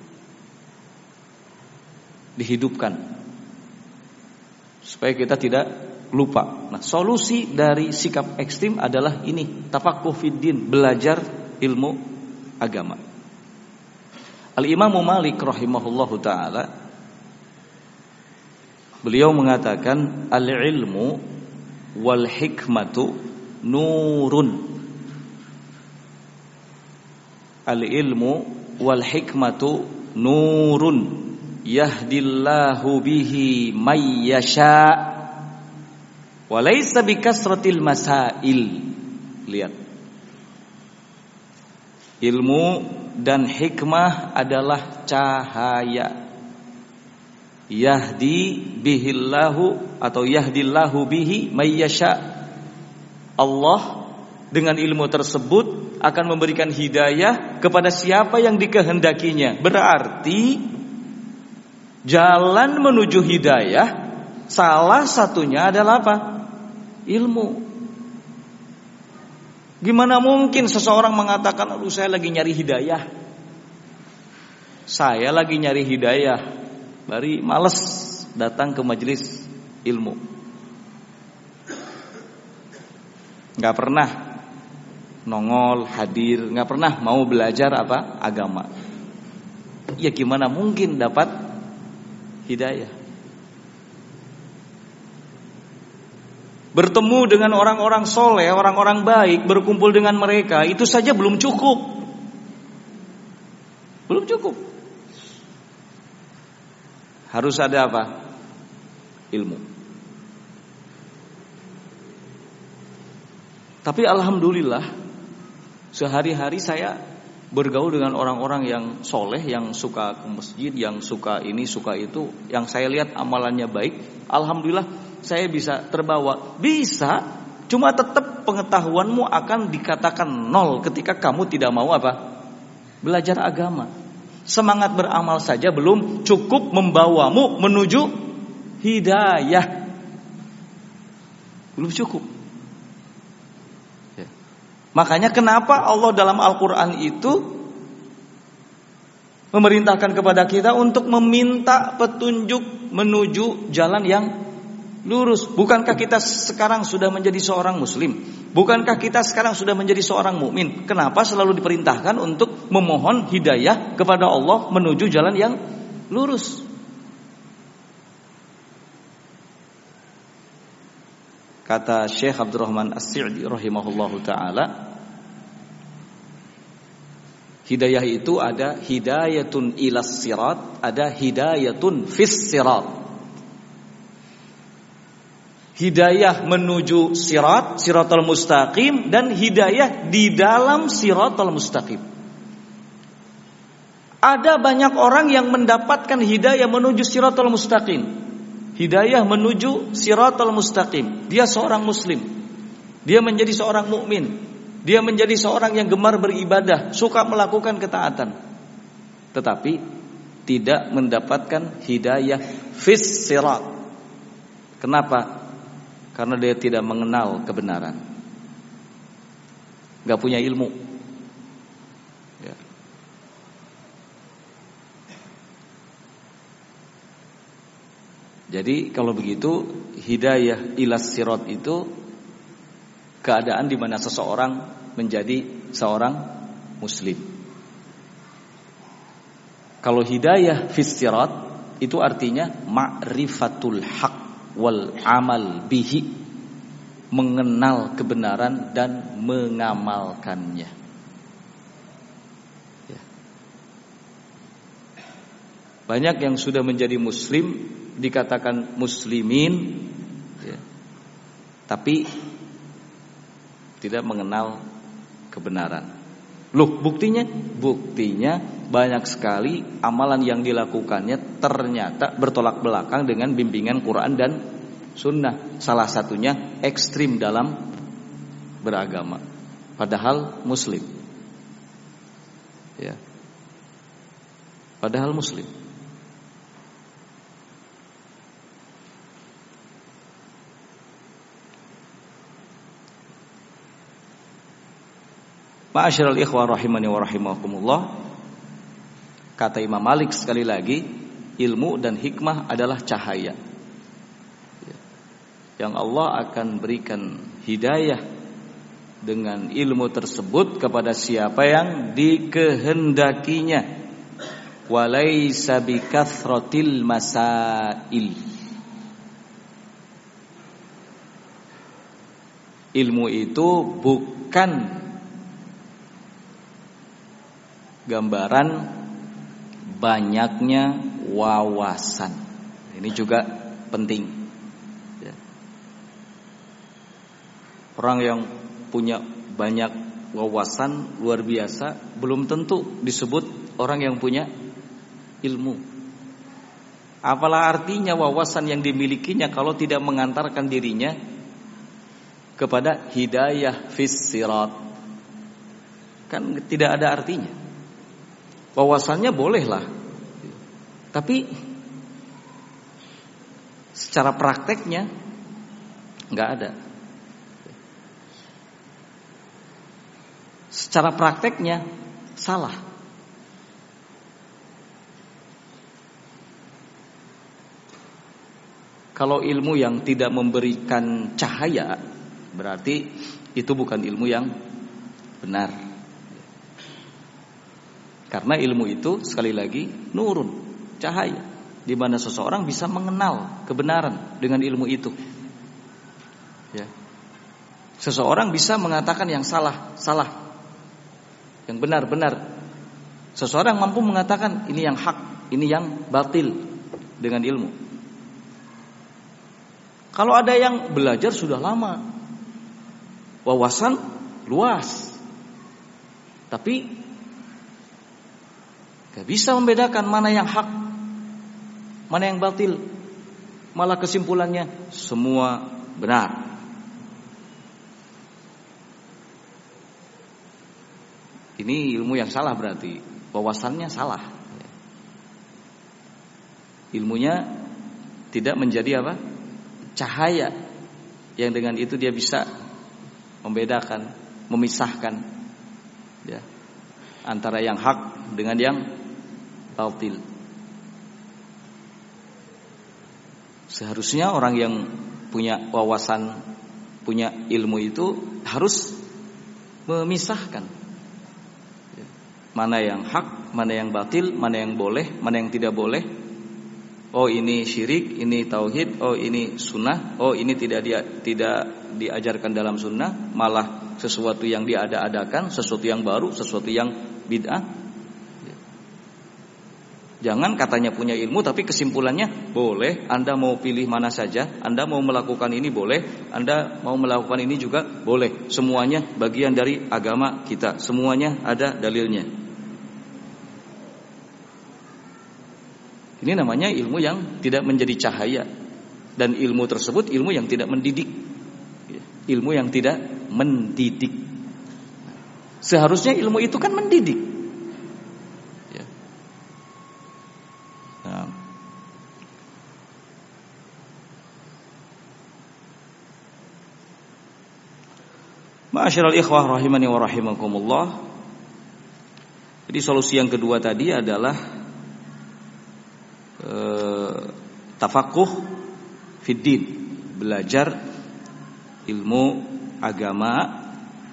dihidupkan supaya kita tidak lupa. Nah, solusi dari sikap ekstrim adalah ini, tafaqquh fiddin, belajar ilmu agama. Al-Imam Malik rahimahullahu taala, beliau mengatakan al-ilmu wal hikmatu nurun. Al-ilmu wal hikmatu nurun yahdillahu bihi may yasha wa laysa bikasratil masail. Lihat, ilmu dan hikmah adalah cahaya. Yahdi bihillahu atau yahdillahu bihi may yasha. Allah dengan ilmu tersebut akan memberikan hidayah kepada siapa yang dikehendakinya. Berarti Jalan menuju hidayah salah satunya adalah apa? Ilmu. Gimana mungkin seseorang mengatakan, aduh saya lagi nyari hidayah. Saya lagi nyari hidayah, bari males datang ke majelis ilmu. Gak pernah nongol, hadir, gak pernah mau belajar apa? Agama. Ya gimana mungkin dapat hidayah? Bertemu dengan orang-orang soleh, orang-orang baik, berkumpul dengan mereka, itu saja belum cukup. Belum cukup. Harus ada apa? Ilmu. Tapi alhamdulillah, sehari-hari saya bergaul dengan orang-orang yang soleh, yang suka ke masjid, yang suka ini, suka itu, yang saya lihat amalannya baik. Alhamdulillah saya bisa terbawa. Bisa, cuma tetap pengetahuanmu akan dikatakan nol ketika kamu tidak mau apa? Belajar agama. Semangat beramal saja belum cukup membawamu menuju hidayah. Belum cukup. Ya. Makanya kenapa Allah dalam Al-Quran itu memerintahkan kepada kita untuk meminta petunjuk menuju jalan yang lurus. Bukankah kita sekarang sudah menjadi seorang muslim? Bukankah kita sekarang sudah menjadi seorang mukmin? Kenapa selalu diperintahkan untuk memohon hidayah kepada Allah menuju jalan yang lurus? Kata Syekh Abdurrahman As-Sa'di rahimahullahu taala, hidayah itu ada hidayatun ilas sirat, ada hidayatun fis sirat. Hidayah menuju siratal mustaqim, dan hidayah di dalam siratal mustaqim. Ada banyak orang yang mendapatkan hidayah menuju siratal mustaqim, hidayah menuju siratal mustaqim. Dia seorang muslim, dia menjadi seorang mukmin, dia menjadi seorang yang gemar beribadah, suka melakukan ketaatan, tetapi tidak mendapatkan hidayah fis sirat. Kenapa? Karena dia tidak mengenal kebenaran, gak punya ilmu. Ya. Jadi kalau begitu, hidayah ilas sirat itu keadaan di mana seseorang menjadi seorang muslim. Kalau hidayah fis sirat itu artinya ma'rifatul haq wal amal bihi, mengenal kebenaran dan mengamalkannya. Ya. Banyak yang sudah menjadi muslim dikatakan muslimin, ya, tapi tidak mengenal kebenaran. Loh, buktinya? Buktinya banyak sekali amalan yang dilakukannya ternyata bertolak belakang dengan bimbingan Quran dan Sunnah. Salah satunya ekstrim dalam beragama, padahal muslim. Ya. Padahal muslim. Ma'asyiral ikhwah rahimani wa rahimakumullah. Kata Imam Malik sekali lagi, ilmu dan hikmah adalah cahaya. Yang Allah akan berikan hidayah dengan ilmu tersebut kepada siapa yang dikehendakinya. Walaysa bikathratil masail. Ilmu itu bukan gambaran banyaknya wawasan. Ini juga penting. Ya. Orang yang punya banyak wawasan luar biasa belum tentu disebut orang yang punya ilmu. Apalah artinya wawasan yang dimilikinya kalau tidak mengantarkan dirinya kepada hidayah fis sirat? Kan tidak ada artinya. Wawasannya bolehlah, tapi secara prakteknya nggak ada. Secara prakteknya salah. Kalau ilmu yang tidak memberikan cahaya, berarti itu bukan ilmu yang benar. Karena ilmu itu sekali lagi nurun, cahaya, di mana seseorang bisa mengenal kebenaran dengan ilmu itu. Ya. Seseorang bisa mengatakan yang salah, salah, yang benar, benar. Seseorang mampu mengatakan ini yang hak, ini yang batil dengan ilmu. Kalau ada yang belajar sudah lama, wawasan luas, tapi gak bisa membedakan mana yang hak, mana yang batil. Malah kesimpulannya semua benar. Ini ilmu yang salah berarti, wawasannya salah. Ilmunya tidak menjadi apa? Cahaya yang dengan itu dia bisa membedakan, memisahkan, ya, antara yang hak dengan yang batil. Seharusnya orang yang punya wawasan, punya ilmu itu harus memisahkan mana yang hak, mana yang batil, mana yang boleh, mana yang tidak boleh. Oh ini syirik, ini tauhid, oh ini sunnah, oh ini tidak diajarkan dalam sunnah, malah sesuatu yang diada-adakan, sesuatu yang baru, sesuatu yang bid'ah. Jangan katanya punya ilmu tapi kesimpulannya boleh, Anda mau pilih mana saja, Anda mau melakukan ini boleh, Anda mau melakukan ini juga boleh. Semuanya bagian dari agama kita, semuanya ada dalilnya. Ini namanya ilmu yang tidak menjadi cahaya. Dan ilmu tersebut ilmu yang tidak mendidik. Ilmu yang tidak mendidik. Seharusnya ilmu itu kan mendidik. Nah. Ma'asyiral ikhwah rahimani wa rahimakumullah. Jadi solusi yang kedua tadi adalah tafakuh fiddin, belajar ilmu agama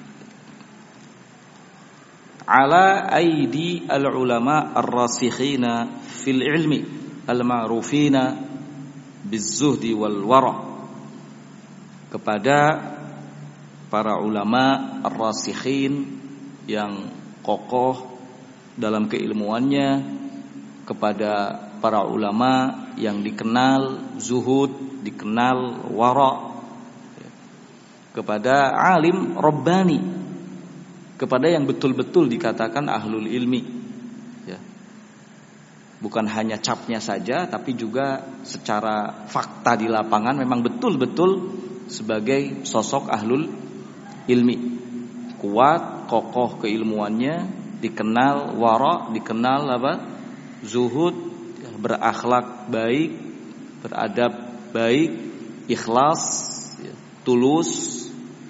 ala aidi al-ulama ar-rasikhina fil ilmi al-ma'rufina biz-zuhdi wal wara', kepada para ulama ar-rasikhin yang kokoh dalam keilmuannya, kepada para ulama yang dikenal zuhud, dikenal wara', kepada alim rabbani, kepada yang betul-betul dikatakan ahlul ilmi, ya. Bukan hanya capnya saja, tapi juga secara fakta di lapangan memang betul-betul sebagai sosok ahlul ilmi, kuat, kokoh keilmuannya, dikenal wara', dikenal apa? Zuhud, berakhlak baik, beradab baik, ikhlas, tulus,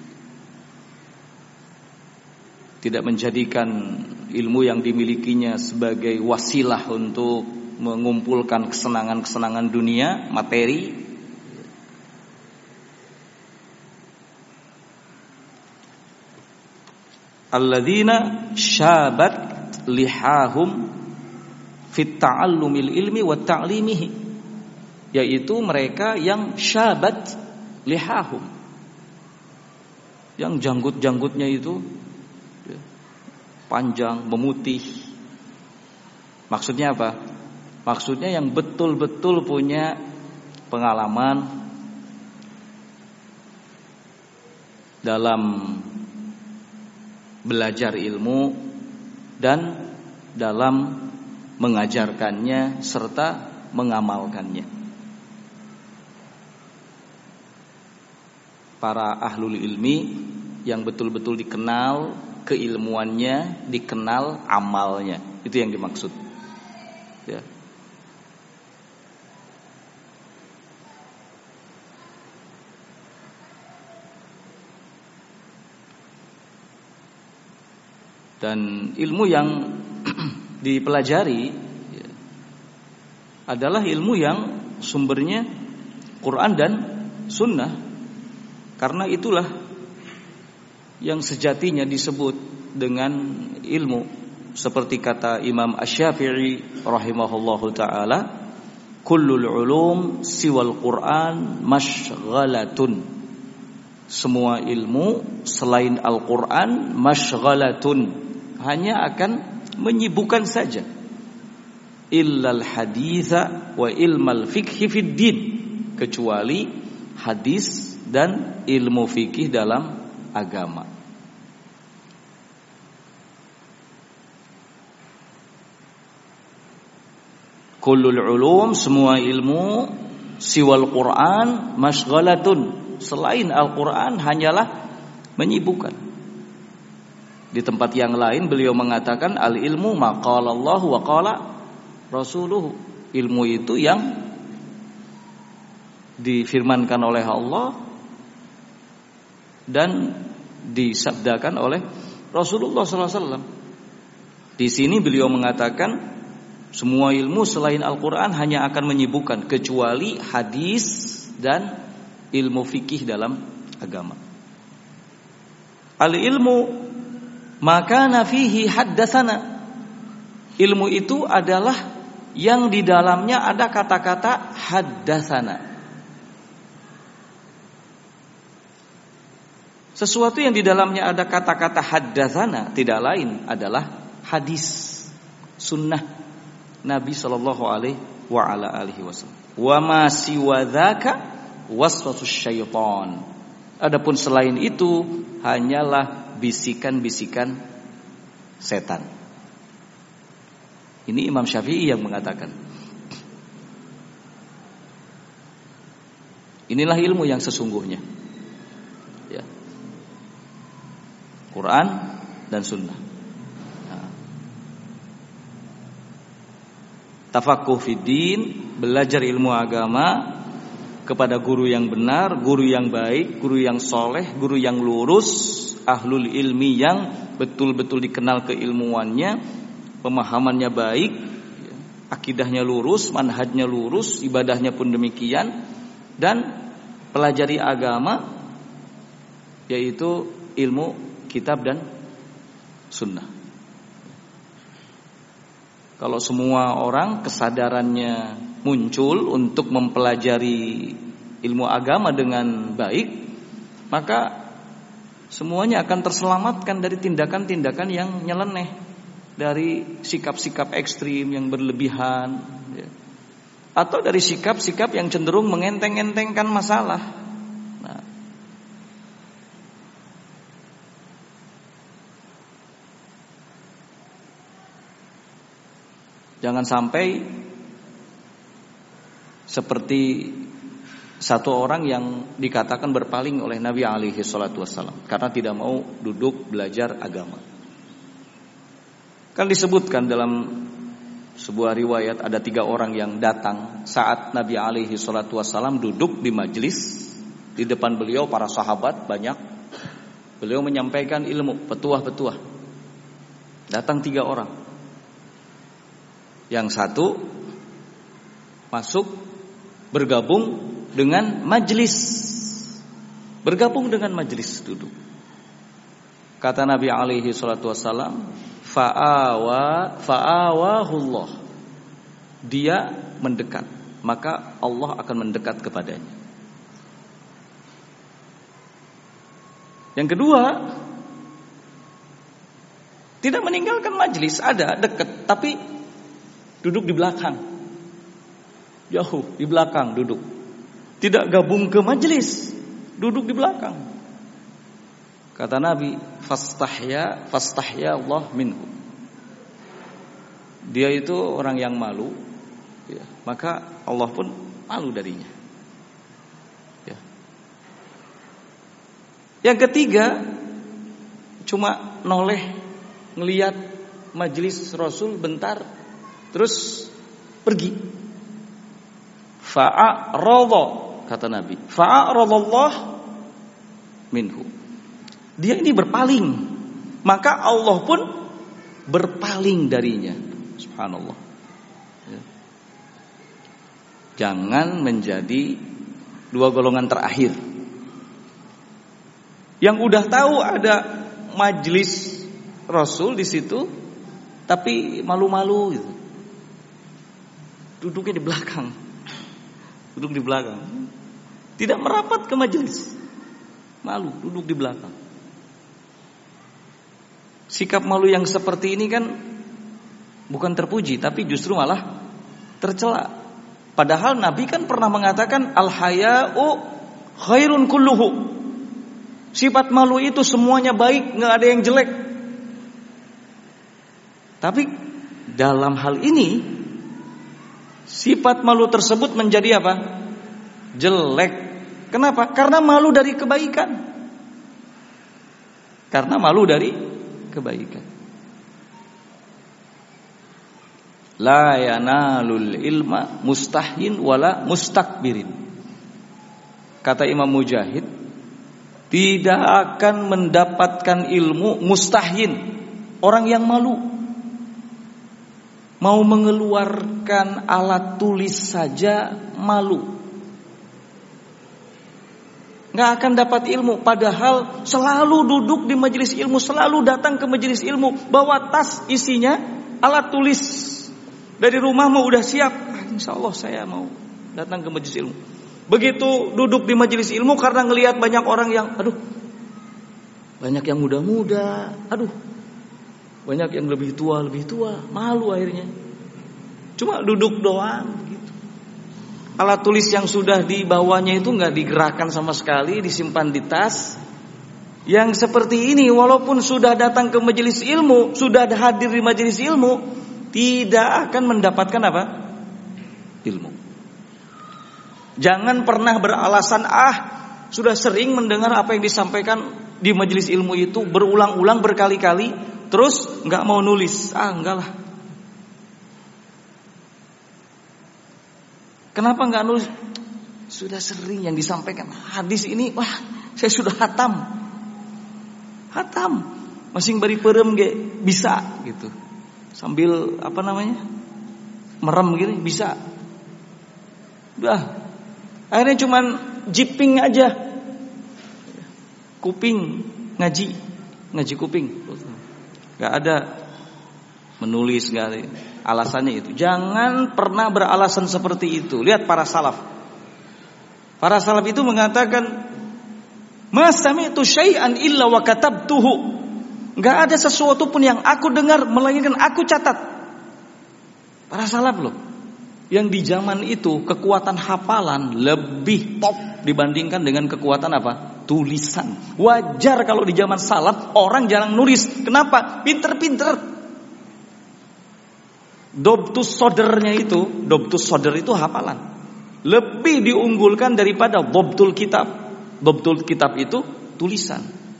tidak menjadikan ilmu yang dimilikinya sebagai wasilah untuk mengumpulkan kesenangan-kesenangan dunia, materi. Alladzina syabat lihahum fit ta'allumil ilmi wa ta'limihi, yaitu mereka yang syabat lihahum, yang janggut-janggutnya itu panjang, memutih. Maksudnya apa? Maksudnya yang betul-betul punya pengalaman dalam belajar ilmu dan dalam mengajarkannya serta mengamalkannya. Para ahlul ilmi yang betul-betul dikenal keilmuannya, dikenal amalnya. Itu yang dimaksud. Ya. Dan ilmu yang dipelajari adalah ilmu yang sumbernya Quran dan Sunnah. Karena itulah yang sejatinya disebut dengan ilmu. Seperti kata Imam Asy-Syafi'i rahimahullahu ta'ala, kullul ulum siwal Quran masyghalatun. Semua ilmu selain Al-Quran masyghalatun, hanya akan menyibukkan saja. Illal haditha wa ilmal fikhi fid din, kecuali hadis dan ilmu fikih dalam agama. Kullul ulum, semua ilmu, siwal Quran masyghalatun, selain Al-Quran hanyalah menyibukkan. Di tempat yang lain beliau mengatakan al-ilmu ma qala Allah wa qala rasuluhu. Ilmu itu yang difirmankan oleh Allah dan disabdakan oleh Rasulullah SAW. Di sini beliau mengatakan semua ilmu selain Al-Quran hanya akan menyibukkan, kecuali hadis dan ilmu fikih dalam agama. Al-ilmu makana fihi haddatsana. Ilmu itu adalah yang di dalamnya ada kata-kata haddatsana. Sesuatu yang di dalamnya ada kata-kata haddatsana tidak lain adalah hadis, sunnah Nabi sallallahu alaihi wa ala alihi wasallam. Wa ma siwa dzaka waswasus syaitan. Adapun selain itu hanyalah bisikan-bisikan setan. Ini Imam Syafi'i yang mengatakan. Inilah ilmu yang sesungguhnya, ya. Quran dan Sunnah. Tafaqquh fid din, belajar ilmu agama kepada guru yang benar, guru yang baik, guru yang soleh, guru yang lurus, ahlul ilmi yang betul-betul dikenal keilmuannya, pemahamannya baik, akidahnya lurus, manhajnya lurus, ibadahnya pun demikian, dan pelajari agama, yaitu ilmu kitab dan sunnah. Kalau semua orang kesadarannya muncul untuk mempelajari ilmu agama dengan baik, maka semuanya akan terselamatkan dari tindakan-tindakan yang nyeleneh, dari sikap-sikap ekstrim yang berlebihan, ya. Atau dari sikap-sikap yang cenderung mengenteng-entengkan masalah. Nah, jangan sampai seperti satu orang yang dikatakan berpaling oleh Nabi alaihi salatu wassalam karena tidak mau duduk belajar agama. Kan disebutkan dalam sebuah riwayat ada 3 orang yang datang saat Nabi alaihi salatu wassalam duduk di majelis. Di depan beliau para sahabat banyak. Beliau menyampaikan ilmu, petuah-petuah. Datang 3 orang. Yang satu masuk bergabung dengan majelis. Bergabung dengan majelis, duduk. Kata Nabi alaihi salatu wassalam, fa'awahullah. Dia mendekat, maka Allah akan mendekat kepadanya. Yang kedua, tidak meninggalkan majelis, ada dekat, tapi duduk di belakang. Jauh di belakang duduk. Tidak gabung ke majelis, duduk di belakang. Kata Nabi, fastahya Allah minhu. Dia itu orang yang malu, ya, maka Allah pun malu darinya. Ya. Yang ketiga, cuma noleh ngelihat majelis Rasul bentar, terus pergi. Fa'arada, kata Nabi, fa'aradallah minhu. Dia ini berpaling, maka Allah pun berpaling darinya. Subhanallah. Ya. Jangan menjadi dua golongan terakhir yang udah tahu ada majelis Rasul di situ, tapi malu-malu gitu. Duduknya di belakang. Duduk di belakang. Tidak merapat ke majelis. Malu, duduk di belakang. Sikap malu yang seperti ini kan bukan terpuji, tapi justru malah tercela. Padahal Nabi kan pernah mengatakan al-haya'u khairun kulluhu. Sifat malu itu semuanya baik, nggak ada yang jelek. Tapi dalam hal ini sifat malu tersebut menjadi apa? Jelek. Kenapa? Karena malu dari kebaikan. Karena malu dari kebaikan. La yanalul ilma mustahyin wala mustakbirin. Kata Imam Mujahid, tidak akan mendapatkan ilmu mustahyin, orang yang malu. Mau mengeluarkan alat tulis saja malu. Nggak akan dapat ilmu. Padahal selalu duduk di majelis ilmu, selalu datang ke majelis ilmu, bawa tas isinya alat tulis. Dari rumah mau udah siap, insya Allah saya mau datang ke majelis ilmu. Begitu duduk di majelis ilmu, karena ngelihat banyak orang yang, banyak yang muda-muda, banyak yang lebih tua, malu akhirnya. Cuma duduk doang gitu. Alat tulis yang sudah dibawanya itu nggak digerakkan sama sekali, disimpan di tas. Yang seperti ini, walaupun sudah datang ke majelis ilmu, sudah hadir di majelis ilmu, tidak akan mendapatkan apa? Ilmu. Jangan pernah beralasan, sudah sering mendengar apa yang disampaikan di majelis ilmu itu berulang-ulang berkali-kali, terus nggak mau nulis. Enggak lah. Kenapa nggak nulis? Sudah sering yang disampaikan hadis ini, saya sudah hatam, masing bari perem bisa gitu, sambil merem gini bisa. Udah. Akhirnya cuman jiping aja, kuping ngaji kuping, nggak ada menulis, nggak ada. Alasannya itu. Jangan pernah beralasan seperti itu. Lihat para salaf. Para salaf itu mengatakan, "Ma sami'tu syai'an illa wa katabtuhu." Nggak ada sesuatu pun yang aku dengar melainkan aku catat. Para salaf loh. Yang di zaman itu kekuatan hafalan lebih top dibandingkan dengan kekuatan apa? Tulisan. Wajar kalau di zaman salaf orang jarang nulis. Kenapa? Pinter-pinter. Dobtus sodernya itu, dobtus soder itu hafalan. Lebih diunggulkan daripada dobtul kitab. Dobtul kitab itu tulisan.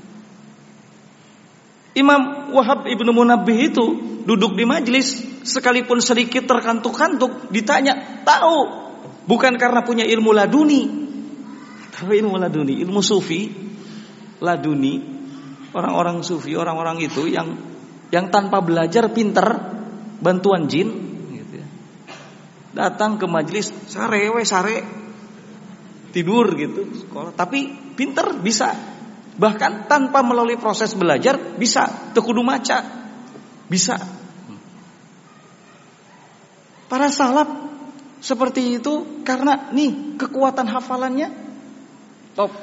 Imam Wahab ibnu Munabbih itu duduk di majelis, sekalipun sedikit terkantuk-kantuk, ditanya, tahu. Bukan karena punya ilmu laduni, tapi ilmu laduni, ilmu sufi, laduni. Orang-orang sufi, orang-orang itu yang tanpa belajar pinter, bantuan jin, gitu ya. Datang ke majelis, sare, tidur gitu, sekolah, tapi pinter, bisa. Bahkan tanpa melalui proses belajar bisa, tekudu maca bisa. Para salaf seperti itu karena kekuatan hafalannya top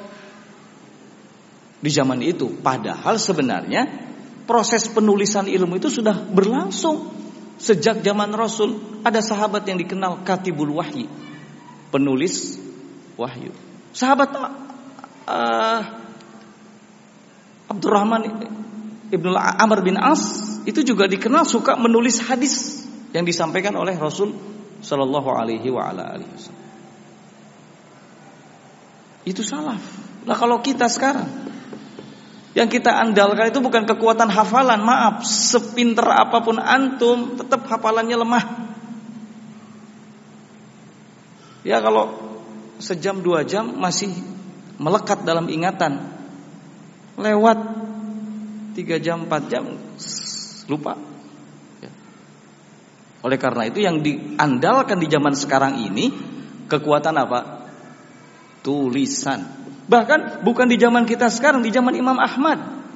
di zaman itu. Padahal sebenarnya proses penulisan ilmu itu sudah berlangsung sejak zaman Rasul. Ada sahabat yang dikenal Katibul Wahyi, penulis wahyu. Sahabat Abdurrahman ibn Amr bin As itu juga dikenal suka menulis hadis yang disampaikan oleh Rasul Sallallahu Alaihi Wasallam. Itu salaf. Nah kalau kita sekarang yang kita andalkan itu bukan kekuatan hafalan. Maaf, sepinter apapun antum, tetap hafalannya lemah. Ya kalau sejam 2 jam masih melekat dalam ingatan. Lewat 3 jam 4 jam lupa. Oleh karena itu yang diandalkan di zaman sekarang ini kekuatan apa? Tulisan. Bahkan bukan di zaman kita sekarang, di zaman Imam Ahmad.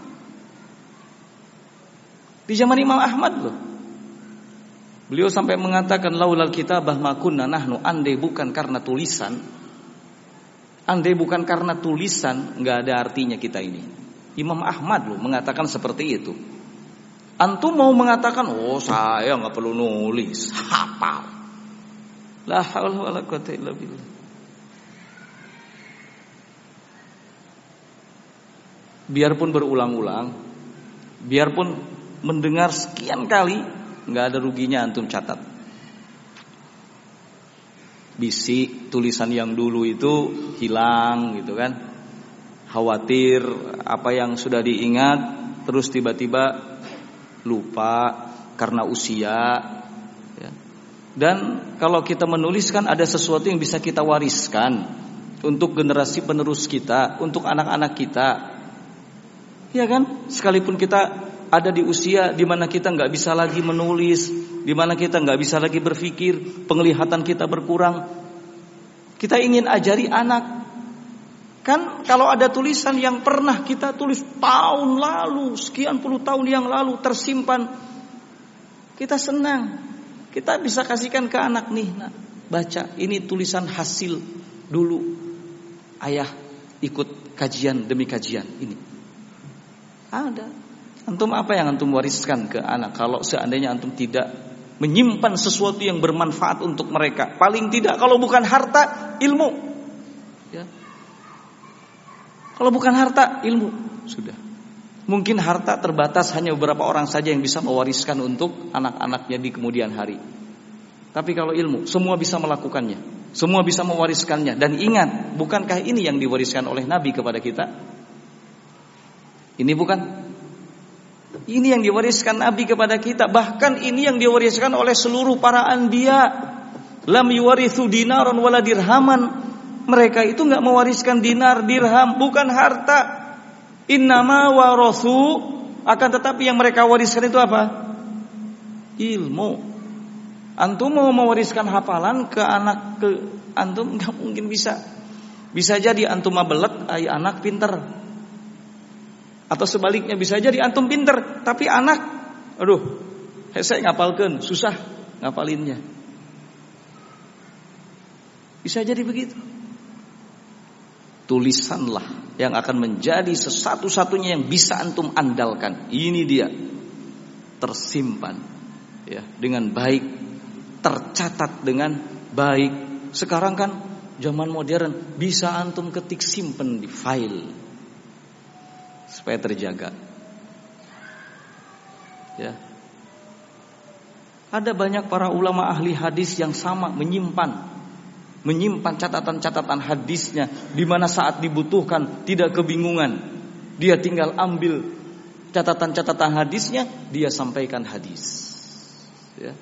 Di zaman Imam Ahmad loh. Beliau sampai mengatakan laulal kitabah ma kunna nahnu, andai bukan karena tulisan. Andai bukan karena tulisan, enggak ada artinya kita ini. Imam Ahmad loh mengatakan seperti itu. Antum mau mengatakan, oh saya nggak perlu nulis, hafal. La haula wala quwwata illa billah. Biarpun berulang-ulang, biarpun mendengar sekian kali, nggak ada ruginya antum catat. Bisi tulisan yang dulu itu hilang gitu kan. Khawatir apa yang sudah diingat terus tiba-tiba lupa karena usia ya. Dan kalau kita menuliskan ada sesuatu yang bisa kita wariskan untuk generasi penerus kita, untuk anak-anak kita, ya kan? Sekalipun kita ada di usia di mana kita nggak bisa lagi menulis, di mana kita nggak bisa lagi berpikir, penglihatan kita berkurang, kita ingin ajari anak. Kan kalau ada tulisan yang pernah kita tulis tahun lalu, sekian puluh tahun yang lalu tersimpan, kita senang. Kita bisa kasihkan ke anak nih, nah, baca ini tulisan hasil dulu ayah ikut kajian demi kajian ini. Ada. Antum apa yang antum wariskan ke anak kalau seandainya antum tidak menyimpan sesuatu yang bermanfaat untuk mereka? Paling tidak kalau bukan harta, ilmu. Ya. Kalau bukan harta, ilmu sudah. Mungkin harta terbatas, hanya beberapa orang saja yang bisa mewariskan untuk anak-anaknya di kemudian hari. Tapi kalau ilmu, semua bisa melakukannya, semua bisa mewariskannya. Dan ingat, bukankah ini yang diwariskan oleh Nabi kepada kita? Ini bukan? Ini yang diwariskan Nabi kepada kita. Bahkan ini yang diwariskan oleh seluruh para anbiya. Lam yuwarithu dinaron wala dirhaman. Mereka itu enggak mewariskan dinar, dirham, bukan harta. Innama warathu, akan tetapi yang mereka wariskan itu apa? Ilmu. Antum mau mewariskan hafalan ke anak ke antum enggak mungkin bisa. Bisa jadi antum mabelek, anak pinter. Atau sebaliknya bisa jadi antum pinter tapi anak saya ngapalkeun, susah ngapalinnya. Bisa jadi begitu. Tulisanlah yang akan menjadi satu-satunya yang bisa antum andalkan. Ini dia, tersimpan ya dengan baik, tercatat dengan baik. Sekarang kan zaman modern, bisa antum ketik simpen di file supaya terjaga. Ya. Ada banyak para ulama ahli hadis yang sama menyimpan catatan-catatan hadisnya, di mana saat dibutuhkan tidak kebingungan, dia tinggal ambil catatan-catatan hadisnya, dia sampaikan hadis. Ya.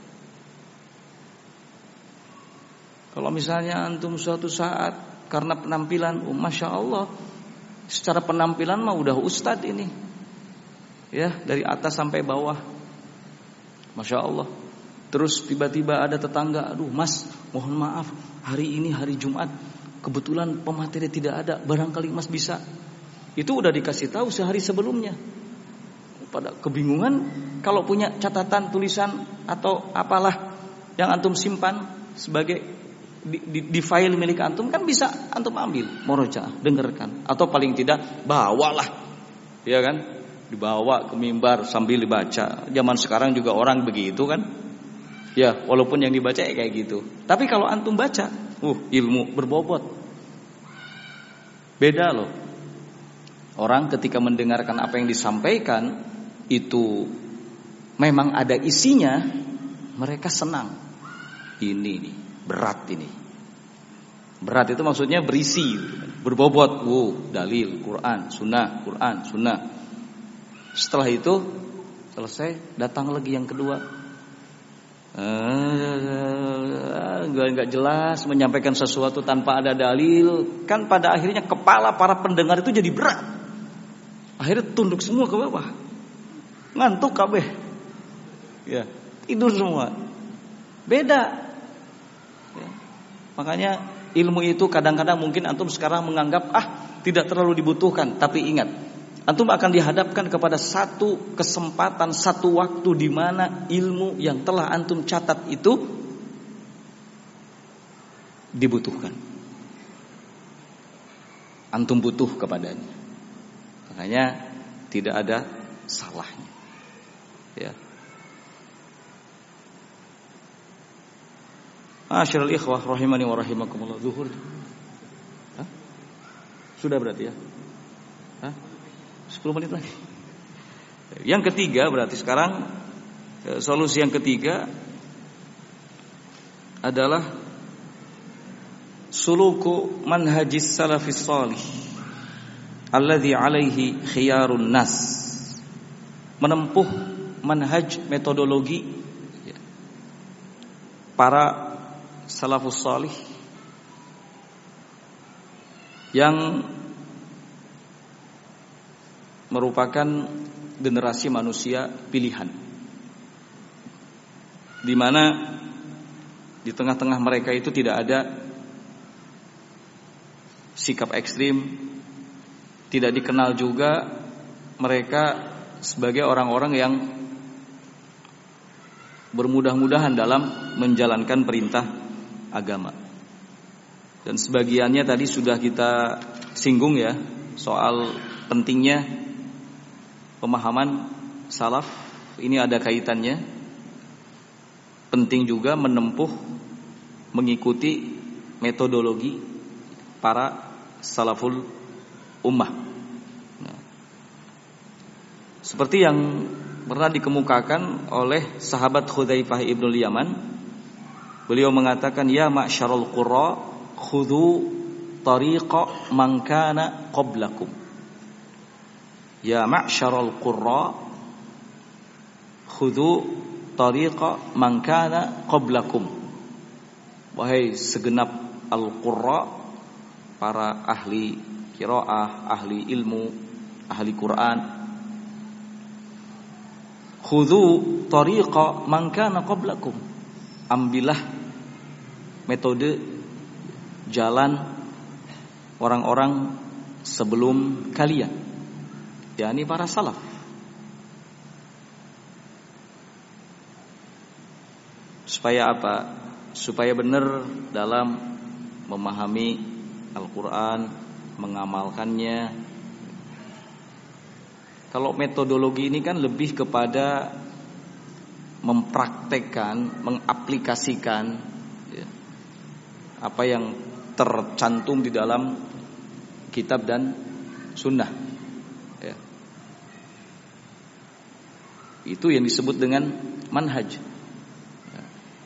Kalau misalnya antum suatu saat karena penampilan, masya Allah, secara penampilan mah udah ustadz ini, ya dari atas sampai bawah, masya Allah. Terus tiba-tiba ada tetangga, aduh mas, mohon maaf, hari ini hari Jumat, kebetulan pemateri tidak ada, barangkali mas bisa. Itu udah dikasih tahu sehari sebelumnya. Pada kebingungan, kalau punya catatan, tulisan atau apalah yang antum simpan sebagai di file milik antum, kan bisa antum ambil, murojaah, dengarkan, atau paling tidak bawalah, ya kan, dibawa ke mimbar sambil dibaca. Zaman sekarang juga orang begitu kan. Ya, walaupun yang dibaca kayak gitu. Tapi kalau antum baca, ilmu berbobot. Beda loh. Orang ketika mendengarkan apa yang disampaikan itu memang ada isinya, mereka senang. Ini nih, berat ini. Berat itu maksudnya berisi, berbobot. Dalil, Quran, Sunnah, Quran, Sunnah. Setelah itu selesai, datang lagi yang kedua. Enggak jelas, menyampaikan sesuatu tanpa ada dalil. Kan pada akhirnya kepala para pendengar itu jadi berat. Akhirnya tunduk semua ke bawah, ngantuk kabeh, ya tidur semua. Beda. Ya. Makanya ilmu itu kadang-kadang mungkin antum sekarang menganggap tidak terlalu dibutuhkan, tapi ingat, antum akan dihadapkan kepada satu kesempatan, satu waktu di mana ilmu yang telah antum catat itu dibutuhkan. Antum butuh kepadanya. Makanya tidak ada salahnya. Ya. Ma'asyiral ikhwah rahimani wa rahimakumullah. Zuhur. Sudah berarti ya? 10 menit lagi. Yang ketiga berarti sekarang solusi yang ketiga adalah suluku manhajis salafis salih alladzi alaihi khiyarun nas. Menempuh manhaj metodologi para salafus salih yang merupakan generasi manusia pilihan, di mana di tengah-tengah mereka itu tidak ada sikap ekstrim, tidak dikenal juga mereka sebagai orang-orang yang bermudah-mudahan dalam menjalankan perintah agama. Dan sebagiannya tadi sudah kita singgung ya, soal pentingnya pemahaman salaf. Ini ada kaitannya. Penting juga menempuh, mengikuti metodologi para salaful ummah. Nah, seperti yang pernah dikemukakan oleh sahabat Hudzaifah ibnul Yaman, beliau mengatakan, ya ma'syarul qurra khudhu tariqa man kana qablakum. Ya ma'syarul qurra khudhu tariqa man kana qablakum. Wahai segenap al-qurra, para ahli qiraah, ahli ilmu, ahli Quran, khudhu tariqa man kana qablakum. Ambillah metode jalan orang-orang sebelum kalian, yakni para salaf. Supaya apa? Supaya benar dalam memahami Al-Quran, mengamalkannya. Kalau metodologi ini kan lebih kepada mempraktekkan, mengaplikasikan ya, apa yang tercantum di dalam kitab dan sunnah ya. Itu yang disebut dengan manhaj ya.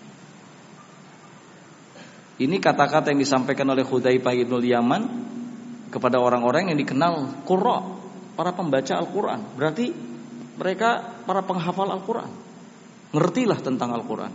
Ini kata-kata yang disampaikan oleh Hudzaifah ibnul Yaman kepada orang-orang yang dikenal qurra, para pembaca Al-Quran. Berarti mereka para penghafal Al-Quran, ngertilah tentang Al-Quran.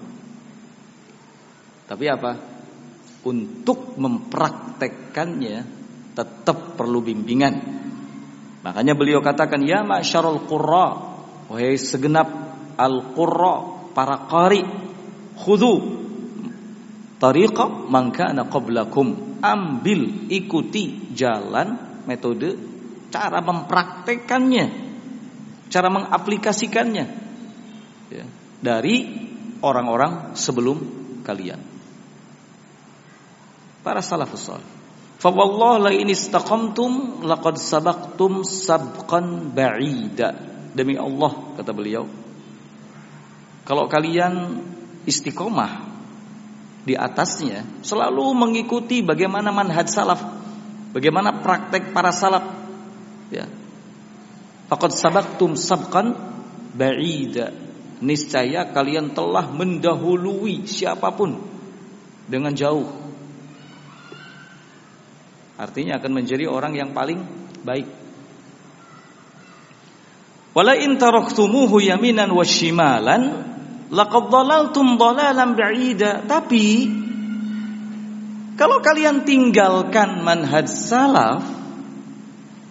Tapi apa? Untuk mempraktekkannya tetap perlu bimbingan. Makanya beliau katakan, ya ma'syarul qurra, wahai segenap al-qurra, para qari, khudhu tariqa man kana qablakum. Ambil, ikuti jalan, metode, cara mempraktekkannya, cara mengaplikasikannya ya, dari orang-orang sebelum kalian, para salafus salih. Fa wallahi la in istaqamtum laqad sabaqtum sabqan ba'ida. Demi Allah, kata beliau, kalau kalian istiqomah di atasnya, selalu mengikuti bagaimana manhaj salaf, bagaimana praktek para salaf ya, faqad sabaqtum sabqan ba'ida. Niscaya kalian telah mendahului siapapun dengan jauh. Artinya akan menjadi orang yang paling baik. Wala in taraktumuhu yaminan washimalan laqad dhalaltum dhalalan ba'ida. Tapi kalau kalian tinggalkan manhaj salaf,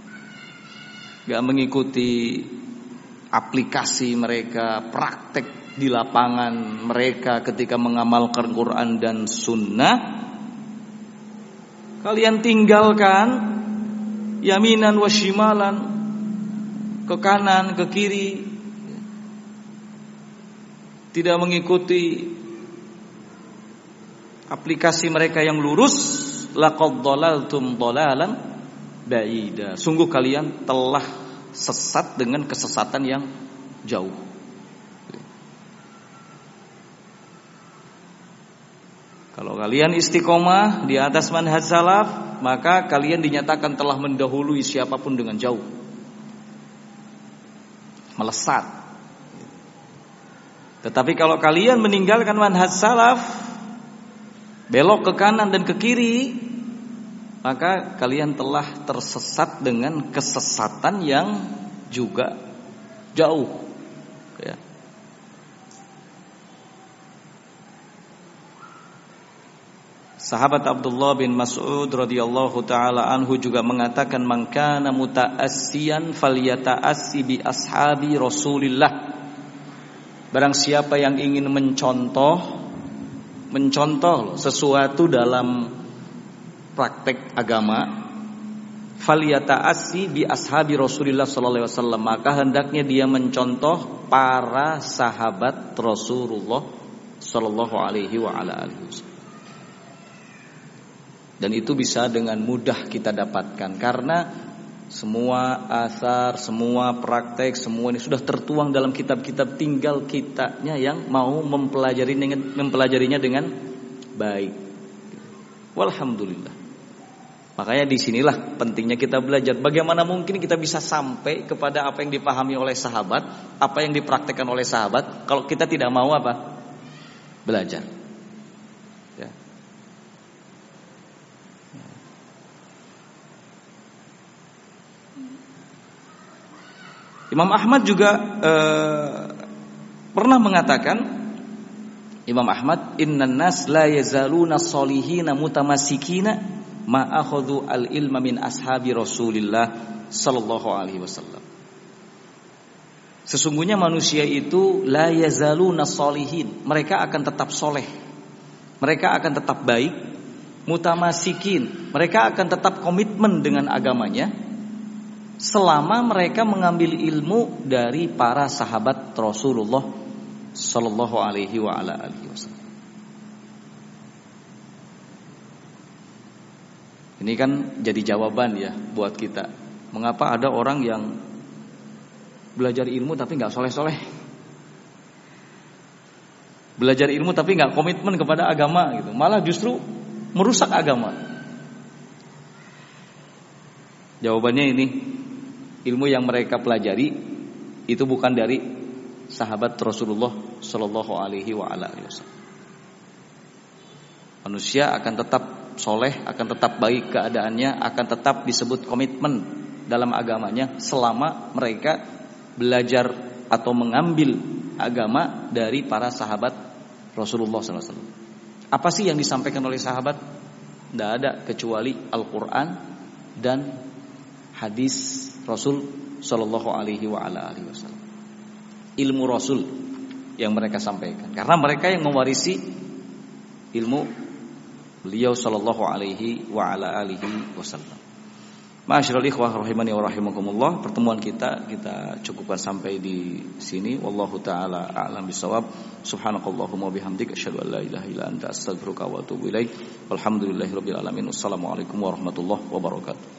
gak mengikuti aplikasi mereka, praktek di lapangan mereka ketika mengamalkan Quran dan Sunnah, kalian tinggalkan yaminan wa shimalan, ke kanan ke kiri, tidak mengikuti aplikasi mereka yang lurus, laqad dhalaltum dhalalan ba'ida. Sungguh kalian telah sesat dengan kesesatan yang jauh. Kalau kalian istiqomah di atas manhaj salaf, maka kalian dinyatakan telah mendahului siapapun dengan jauh, melesat. Tetapi kalau kalian meninggalkan manhaj salaf, belok ke kanan dan ke kiri, maka kalian telah tersesat dengan kesesatan yang juga jauh, ya. Sahabat Abdullah bin Mas'ud radhiyallahu taala anhu juga mengatakan, man kana muta'assiyan falyata'assi bi ashabi Rasulillah. Barang siapa yang ingin mencontoh sesuatu dalam praktek agama, falyata'assi bi ashabi Rasulillah sallallahu alaihi wasallam, maka hendaknya dia mencontoh para sahabat Rasulullah sallallahu alaihi wa ala alihi wasallam. Dan itu bisa dengan mudah kita dapatkan karena semua asar, semua praktek, semua ini sudah tertuang dalam kitab-kitab, tinggal kitanya yang mau mempelajarinya dengan baik. Walhamdulillah. Makanya disinilah pentingnya kita belajar. Bagaimana mungkin kita bisa sampai kepada apa yang dipahami oleh sahabat, apa yang dipraktekkan oleh sahabat, kalau kita tidak mau apa? Belajar. Ya. Imam Ahmad juga pernah mengatakan, Imam Ahmad, innan nas la yazaluna solihina mutamassikina ma akhadhu al-ilma min ashabi Rasulillah sallallahu alaihi wasallam. Sesungguhnya manusia itu la yazaluna solihin, mereka akan tetap soleh, mereka akan tetap baik, mutamassikin, mereka akan tetap komitmen dengan agamanya selama mereka mengambil ilmu dari para sahabat Rasulullah sallallahu alaihi wa ala alihi wasallam. Ini kan jadi jawaban ya buat kita. Mengapa ada orang yang belajar ilmu tapi enggak soleh-soleh? Belajar ilmu tapi enggak komitmen kepada agama gitu. Malah justru merusak agama. Jawabannya ini, ilmu yang mereka pelajari itu bukan dari sahabat Rasulullah sallallahu alaihi wa ala alihi wasallam. Manusia akan tetap soleh, akan tetap baik keadaannya, akan tetap disebut komitmen dalam agamanya selama mereka belajar atau mengambil agama dari para sahabat Rasulullah sallallahu alaihi wasallam. Apa sih yang disampaikan oleh sahabat? Tidak ada kecuali Al-Quran dan hadis Rasul sallallahu alaihi wa ala alihi wasallam. Ilmu Rasul yang mereka sampaikan, karena mereka yang mewarisi ilmu beliau sallallahu alaihi wa ala alihi wasallam. Ma'asyiral ikhwah rahimani wa rahimakumullah, pertemuan kita cukupkan sampai di sini. Wallahu taala a'lam bisawab. Subhanakallahumma bihamdika asyhadu an la ilaha illa anta astaghfiruka wa atubu ilaik. Walhamdulillahirabbil alamin. Wassalamualaikum warahmatullahi wabarakatuh.